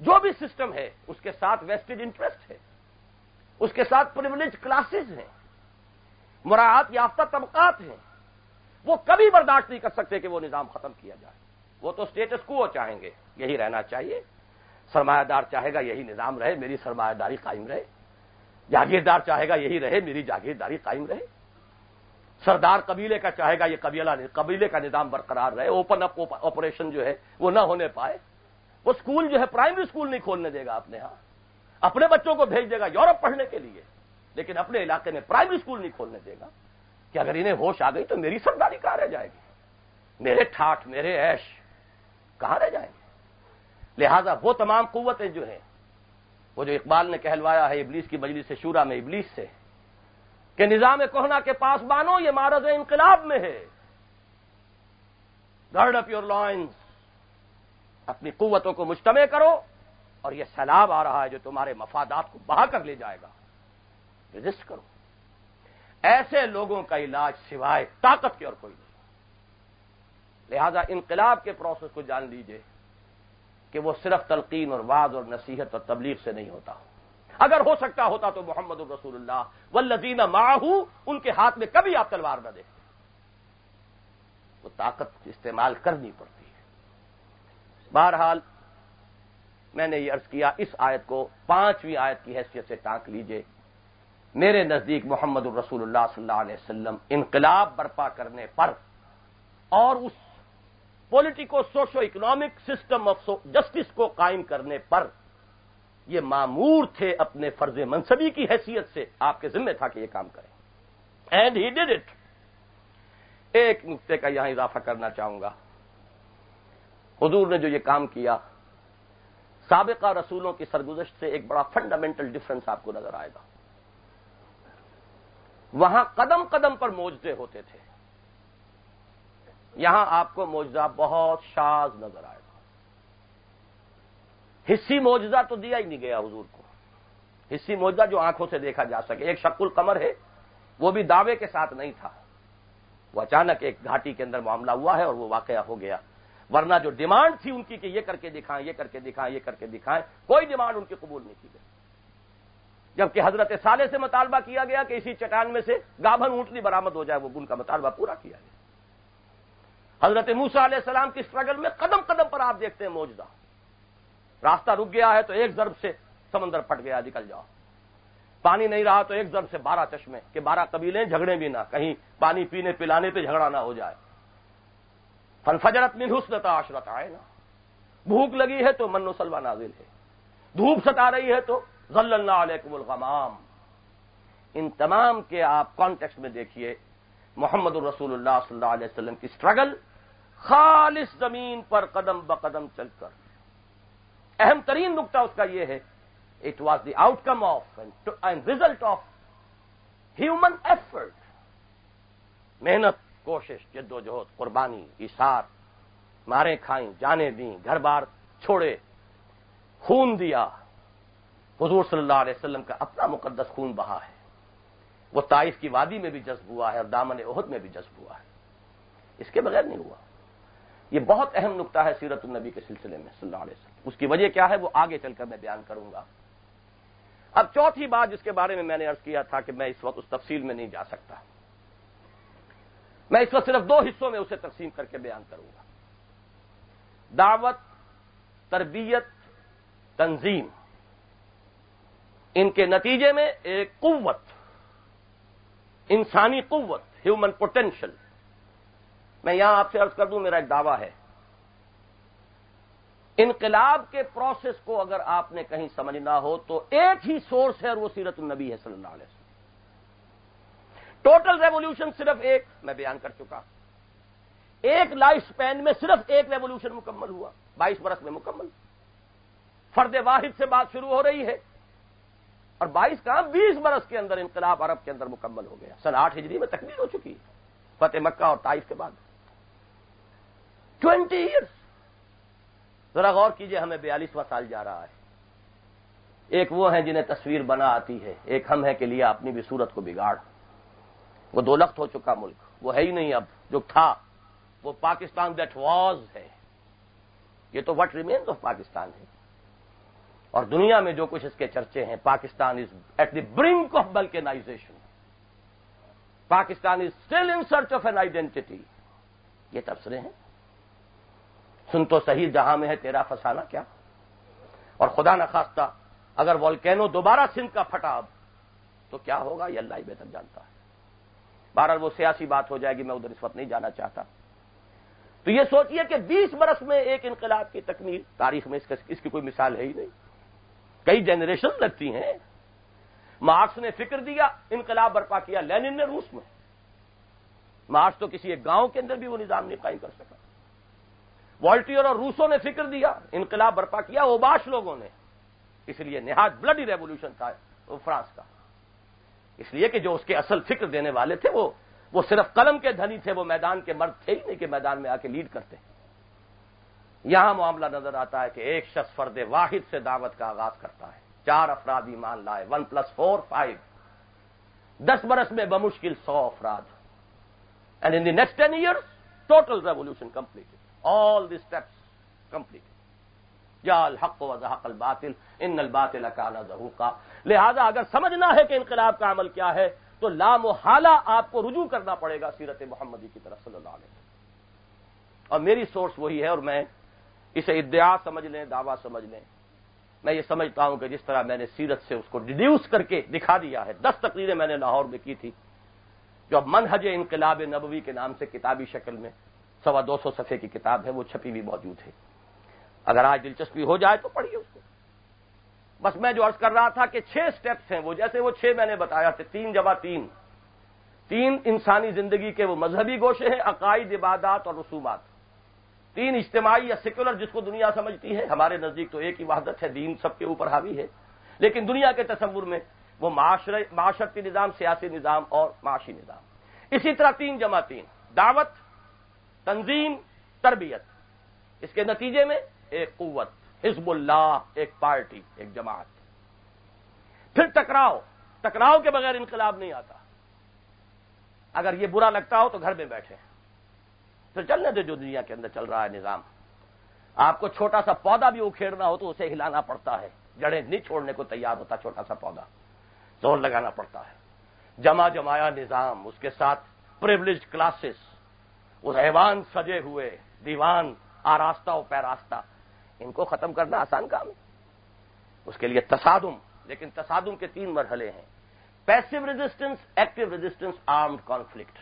جو بھی سسٹم ہے اس کے ساتھ ویسٹڈ انٹرسٹ ہے، اس کے ساتھ پریولیج کلاسز ہیں، مراعات یافتہ طبقات ہیں، وہ کبھی برداشت نہیں کر سکتے کہ وہ نظام ختم کیا جائے۔ وہ تو اسٹیٹس کو چاہیں گے، یہی رہنا چاہیے، سرمایہ دار چاہے گا یہی نظام رہے، میری سرمایہ داری قائم رہے، جاگیردار چاہے گا یہی رہے، میری جاگیرداری قائم رہے، سردار قبیلے کا چاہے گا یہ قبیلے کا نظام برقرار رہے، اوپن اپ آپریشن جو ہے وہ نہ ہونے پائے۔ وہ اسکول جو ہے پرائمری اسکول نہیں کھولنے دے گا اپنے ہاں، اپنے بچوں کو بھیج دے گا یورپ پڑھنے کے لیے، لیکن اپنے علاقے میں پرائمری اسکول نہیں کھولنے دے گا کہ اگر انہیں ہوش آ گئی تو میری سرداری کہاں رہ جائے گی، میرے ٹھاٹ میرے عیش کہاں رہ جائیں گے۔ لہذا وہ تمام قوتیں جو ہیں، وہ جو اقبال نے کہلوایا ہے ابلیس کی مجلس شورا میں ابلیس سے کہ نظام کہنا کے پاس بانو یہ معرض انقلاب میں ہے، گارڈ اپ یور لائنز، اپنی قوتوں کو مجتمع کرو، اور یہ سیلاب آ رہا ہے جو تمہارے مفادات کو بہا کر لے جائے گا، ریزسٹ کرو۔ ایسے لوگوں کا علاج سوائے طاقت کے اور کوئی نہیں۔ لہذا انقلاب کے پروسیس کو جان لیجئے کہ وہ صرف تلقین اور وعظ اور نصیحت اور تبلیغ سے نہیں ہوتا۔ اگر ہو سکتا ہوتا تو محمد الرسول اللہ والذین معہ، ان کے ہاتھ میں کبھی آپ تلوار نہ دیکھتے۔ وہ طاقت استعمال کرنی پڑتی ہے۔ بہرحال میں نے یہ عرض کیا، اس آیت کو 5ویں آیت کی حیثیت سے ٹانک لیجئے۔ میرے نزدیک محمد الرسول اللہ صلی اللہ علیہ وسلم انقلاب برپا کرنے پر اور اس politico socio economic system of justice کو قائم کرنے پر یہ مامور تھے، اپنے فرض منصبی کی حیثیت سے آپ کے ذمہ تھا کہ یہ کام کریں، اینڈ ہی ڈیڈ اٹ۔ ایک نقطے کا یہاں اضافہ کرنا چاہوں گا، حضور نے جو یہ کام کیا، سابقہ رسولوں کی سرگزشت سے ایک بڑا فنڈامنٹل ڈفرنس آپ کو نظر آئے گا۔ وہاں قدم قدم پر معجزے ہوتے تھے، یہاں آپ کو معجزہ بہت شاذ نظر آئے گا۔ حصی معجزہ تو دیا ہی نہیں گیا حضور کو، حصی معجزہ جو آنکھوں سے دیکھا جا سکے۔ ایک شق القمر ہے، وہ بھی دعوے کے ساتھ نہیں تھا، وہ اچانک ایک گھاٹی کے اندر معاملہ ہوا ہے اور وہ واقعہ ہو گیا، ورنہ جو ڈیمانڈ تھی ان کی کہ یہ کر کے دکھائیں، یہ کر کے دکھائیں، یہ کر کے دکھائیں، کوئی ڈیمانڈ ان کی قبول نہیں کی گئی۔ جبکہ حضرت صالح سے مطالبہ کیا گیا کہ اسی چٹان میں سے گابھن اونٹنی برآمد ہو جائے، وہ ان کا مطالبہ پورا کیا گیا۔ حضرت موسیٰ علیہ السلام کی اسٹرگل میں قدم قدم پر آپ دیکھتے ہیں معجزہ۔ راستہ رک گیا ہے تو ایک ضرب سے سمندر پھٹ گیا، نکل جاؤ۔ پانی نہیں رہا تو ایک ضرب سے 12 چشمے، کہ 12 قبیلیں جھگڑیں بھی نہ، کہیں پانی پینے پلانے پہ جھگڑا نہ ہو جائے۔ فانفجرت منہ اثنتا عشرۃ عینا، بھوک لگی ہے تو من و سلوہ نازل ہے، دھوپ ستا رہی ہے تو ظللنا علیکم الغمام۔ ان تمام کے آپ کانٹیکسٹ میں دیکھیے، محمد الرسول اللہ صلی اللہ علیہ وسلم کی اسٹرگل خالص زمین پر قدم بقدم چل کر، اہم ترین نقطہ اس کا یہ ہے، it was the outcome of and result of human effort, محنت، کوشش، جد و جہد، قربانی، ایثار، ماریں کھائیں، جانیں دیں، گھر بار چھوڑے، خون دیا۔ حضور صلی اللہ علیہ وسلم کا اپنا مقدس خون بہا ہے، وہ طائف کی وادی میں بھی جذب ہوا ہے اور دامن احد میں بھی جذب ہوا ہے، اس کے بغیر نہیں ہوا۔ یہ بہت اہم نقطہ ہے سیرت النبی کے سلسلے میں صلی اللہ علیہ وسلم۔ اس کی وجہ کیا ہے وہ آگے چل کر میں بیان کروں گا۔ اب چوتھی بات جس کے بارے میں نے عرض کیا تھا کہ میں اس وقت اس تفصیل میں نہیں جا سکتا، میں اس وقت صرف 2 حصوں میں اسے تقسیم کر کے بیان کروں گا۔ دعوت، تربیت، تنظیم، ان کے نتیجے میں ایک قوت، انسانی قوت، ہیومن پوٹینشل۔ میں یہاں آپ سے عرض کر دوں، میرا ایک دعویٰ ہے، انقلاب کے پروسیس کو اگر آپ نے کہیں سمجھنا ہو تو ایک ہی سورس ہے اور وہ سیرت النبی ہے صلی اللہ علیہ وسلم۔ ٹوٹل ریولوشن صرف ایک میں بیان کر چکا، ایک لائف سپین میں صرف ایک ریولوشن مکمل ہوا، 22 برس میں مکمل۔ فرد واحد سے بات شروع ہو رہی ہے اور 22 کہاں 20 برس کے اندر انقلاب عرب کے اندر مکمل ہو گیا۔ سن 8 ہجری میں تکمیل ہو چکی ہے، فتح مکہ اور طائف کے بعد 20 ایئرس۔ ذرا غور کیجئے، ہمیں 42واں سال جا رہا ہے۔ ایک وہ ہیں جنہیں تصویر بنا آتی ہے، ایک ہم ہیں کہ لیا اپنی بھی صورت کو بگاڑ۔ وہ دولخت ہو چکا ملک، وہ ہے ہی نہیں اب جو تھا، وہ پاکستان دیٹ واز ہے، یہ تو وٹ ریمینز آف پاکستان ہے۔ اور دنیا میں جو کچھ اس کے چرچے ہیں، Pakistan is at the brink of balkanisation, Pakistan is still in search of an identity, یہ تبصرے ہیں۔ سن تو صحیح، جہاں میں ہے تیرا فسانہ کیا، اور خدا نخواستہ اگر والکینو دوبارہ سندھ کا پھٹا اب تو کیا ہوگا یہ اللہ ہی بہتر جانتا ہے۔ بہرحال وہ سیاسی بات ہو جائے گی، میں ادھر اس وقت نہیں جانا چاہتا۔ تو یہ سوچئے کہ 20 برس میں ایک انقلاب کی تکمیل، تاریخ میں اس کی کوئی مثال ہے ہی نہیں، کئی جنریشن لگتی ہیں۔ مارکس نے فکر دیا، انقلاب برپا کیا، لینن نے روس میں، مارکس تو کسی ایک گاؤں کے اندر بھی وہ نظام نہیں قائم کر سکا۔ والٹیئر اور روسو نے فکر دیا، انقلاب برپا کیا اوباش لوگوں نے، اس لیے نہایت بلڈی ریولوشن تھا وہ فرانس کا، اس لیے کہ جو اس کے اصل فکر دینے والے تھے وہ صرف قلم کے دھنی تھے، وہ میدان کے مرد تھے ہی نہیں کہ میدان میں آ کے لیڈ کرتے۔ یہاں معاملہ نظر آتا ہے کہ ایک شخص فرد واحد سے دعوت کا آغاز کرتا ہے، 4 افراد ایمان لائے، 1 + 4 5، 10 برس میں بمشکل 100 افراد، and in the next 10 years total revolution completed, all the steps completed, جاء الحق وزهق الباطل ان الباطل كان زهوقا۔ لہذا اگر سمجھنا ہے کہ انقلاب کا عمل کیا ہے تو لامحالہ آپ کو رجوع کرنا پڑے گا سیرت محمدی کی طرف صلی اللہ علیہ وسلم، اور میری سورس وہی ہے، اور میں اسے ادعا سمجھ لیں، دعویٰ سمجھ لیں، میں یہ سمجھتا ہوں کہ جس طرح میں نے سیرت سے اس کو ڈیڈیوس کر کے دکھا دیا ہے، 10 تقریریں میں نے لاہور میں کی تھی، جو اب منہج انقلاب نبوی کے نام سے کتابی شکل میں 250 صفحے کی کتاب ہے، وہ چھپی بھی موجود ہے، اگر آج دلچسپی ہو جائے تو پڑھیے اس کو۔ بس میں جو عرض کر رہا تھا کہ 6 سٹیپس ہیں، وہ جیسے وہ 6 میں نے بتایا تھے، 3 × 3، 3 انسانی زندگی کے وہ مذہبی گوشے ہیں، عقائد، عبادات اور رسومات، 3 اجتماعی یا سیکولر جس کو دنیا سمجھتی ہے، ہمارے نزدیک تو ایک ہی وحدت ہے، دین سب کے اوپر حاوی ہے، لیکن دنیا کے تصور میں وہ معاشرتی نظام، سیاسی نظام اور معاشی نظام۔ اسی طرح 3 × 3، دعوت، تنظیم، تربیت، اس کے نتیجے میں ایک قوت، حزب اللہ، ایک پارٹی، ایک جماعت۔ پھر ٹکراؤ کے بغیر انقلاب نہیں آتا، اگر یہ برا لگتا ہو تو گھر میں بیٹھے، پھر چلنے دے جو دنیا کے اندر چل رہا ہے نظام۔ آپ کو چھوٹا سا پودا بھی اکھیڑنا ہو تو اسے ہلانا پڑتا ہے، جڑیں نہیں چھوڑنے کو تیار ہوتا، چھوٹا سا پودا زور لگانا پڑتا ہے۔ جمایا نظام، اس کے ساتھ پریولیجڈ کلاسز، اس ایوان سجے ہوئے، دیوان آراستہ و پیراستہ، ان کو ختم کرنا آسان کام ہے، اس کے لیے تصادم، لیکن تصادم کے 3 مرحلے ہیں، passive resistance, active resistance, armed conflict.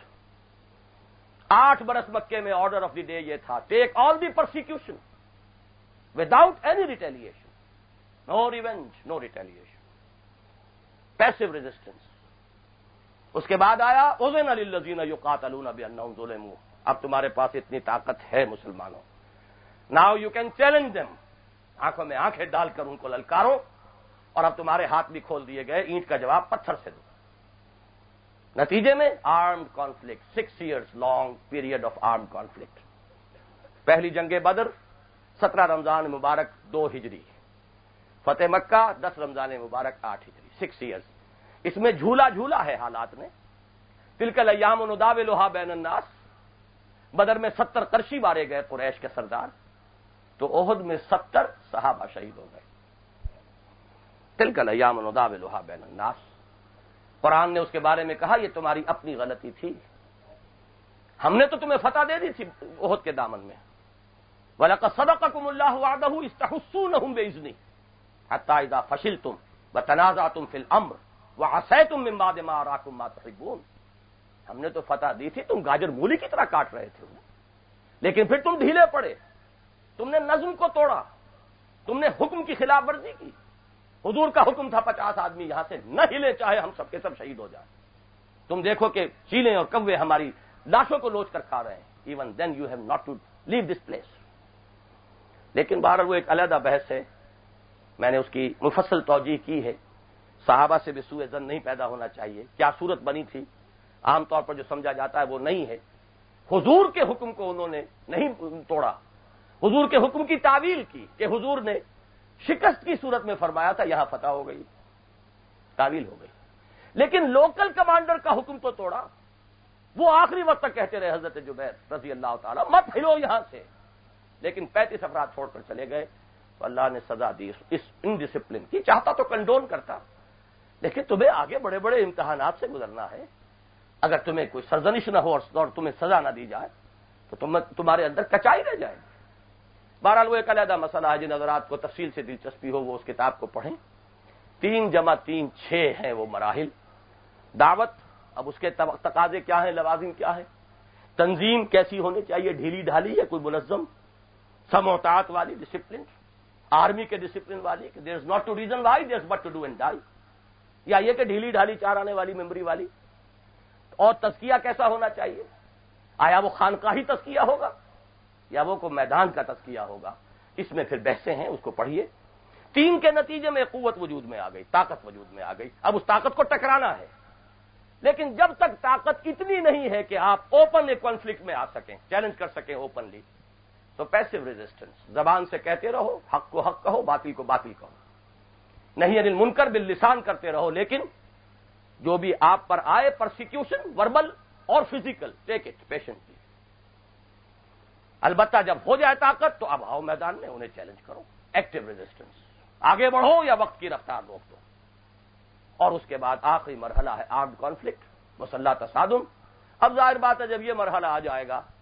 8 برس مکے میں آرڈر آف دی ڈے یہ تھا، take all the persecution without any retaliation, no revenge, no retaliation, passive resistance. اس کے بعد آیا اذن للذین یقاتلون بانہم ظلموا، اب تمہارے پاس اتنی طاقت ہے مسلمانوں، now you can challenge them, آنکھوں میں آنکھیں ڈال کر ان کو للکارو، اور اب تمہارے ہاتھ بھی کھول دیے گئے، اینٹ کا جواب پتھر سے دو۔ نتیجے میں armed conflict, 6 years long period of armed conflict. پہلی جنگ بدر 17 رمضان مبارک 2 ہجری، فتح مکہ 10 رمضان مبارک 8 ہجری، 6 years۔ اس میں جھولا ہے حالات نے، تلک الایام نداولها بین الناس، بدر میں 70 قرشی مارے گئے قریش کے سردار، تو احد میں 70 صحابہ شہید ہو گئے۔ تلک الایام نداولها بین الناس، قرآن نے اس کے بارے میں کہا یہ تمہاری اپنی غلطی تھی، ہم نے تو تمہیں فتح دے دی تھی احد کے دامن میں، وَلَقَدْ صَدَقَكُمُ اللَّهُ وَعْدَهُ إِذْ تَحُسُّونَهُم بِإِذْنِهِ حَتَّىٰ إِذَا فَشِلْتُمْ وَتَنَازَعْتُمْ فِي الْأَمْرِ وَعَصَيْتُم مِّن بَعْدِ مَا أَرَاكُم مَّا تُحِبُّونَ، ہم نے تو فتح دی تھی، تم گاجر مولی کی طرح کاٹ رہے تھے، لیکن پھر تم ڈھیلے پڑے، تم نے نظم کو توڑا، تم نے حکم کی خلاف ورزی کی۔ حضور کا حکم تھا 50 آدمی یہاں سے نہ ہلے، چاہے ہم سب کے سب شہید ہو جائیں۔ تم دیکھو کہ چیلیں اور کوے ہماری لاشوں کو لوچ کر کھا رہے ہیں، even then you have not to leave this place. لیکن بہرحال وہ ایک علیحدہ بحث ہے، میں نے اس کی مفصل توجیہ کی ہے، صحابہ سے بھی سوء ظن نہیں پیدا ہونا چاہیے، کیا صورت بنی تھی، عام طور پر جو سمجھا جاتا ہے وہ نہیں ہے۔ حضور کے حکم کو انہوں نے نہیں توڑا، حضور کے حکم کی تعویل کی کہ حضور نے شکست کی صورت میں فرمایا تھا، یہاں فتح ہو گئی، تعویل ہو گئی، لیکن لوکل کمانڈر کا حکم تو توڑا۔ وہ آخری وقت تک کہتے رہے حضرت جبیر رضی اللہ تعالی، مت ہلو یہاں سے، لیکن 35 افراد چھوڑ کر چلے گئے، تو اللہ نے سزا دی اس انڈسپلن کی. چاہتا تو کنڈون کرتا، لیکن تمہیں آگے بڑے بڑے امتحانات سے گزرنا ہے. اگر تمہیں کوئی سرزنش نہ ہو اور تمہیں سزا نہ دی جائے تو تمہارے اندر کچائی رہ جائے گی. بہرحال وہ ایک علیحدہ مسئلہ ہے. جن حضرات کو تفصیل سے دلچسپی ہو وہ اس کتاب کو پڑھیں. 3 × 3 6 ہیں وہ مراحل. دعوت، اب اس کے تقاضے کیا ہیں، لوازم کیا ہے. تنظیم کیسی ہونی چاہیے، ڈھیلی ڈھالی یا کوئی منظم سموتاعت والی ڈسپلن، آرمی کے ڈسپلن والی کہ there is not to reason why there is but to do and die, یا یہ کہ ڈھیلی ڈھالی چار آنے والی ممبری والی. اور تزکیہ کیسا ہونا چاہیے، آیا وہ خانقاہی تزکیہ ہوگا یا وہ کو میدان کا تزکیہ ہوگا. اس میں پھر بحثیں ہیں، اس کو پڑھیے. 3 کے نتیجے میں قوت وجود میں آ گئی، طاقت وجود میں آ گئی. اب اس طاقت کو ٹکرانا ہے، لیکن جب تک طاقت اتنی نہیں ہے کہ آپ اوپن ایک کانفلکٹ میں آ سکیں، چیلنج کر سکیں اوپنلی، تو پیسو ریزسٹنس، زبان سے کہتے رہو، حق کو حق کہو، باطل کو باطل کہو، نہیں عن المنکر باللسان کرتے رہو، لیکن جو بھی آپ پر آئے پرسیکیوشن وربل اور فزیکل، ٹیک اٹ پیشنٹلی. البتہ جب ہو جائے طاقت تو اب آؤ میدان میں، انہیں چیلنج کرو، ایکٹیو ریزسٹنس، آگے بڑھو یا وقت کی رفتار روک دو. اور اس کے بعد آخری مرحلہ ہے آرمڈ کانفلکٹ، مسلح تصادم. اب ظاہر بات ہے جب یہ مرحلہ آ جائے گا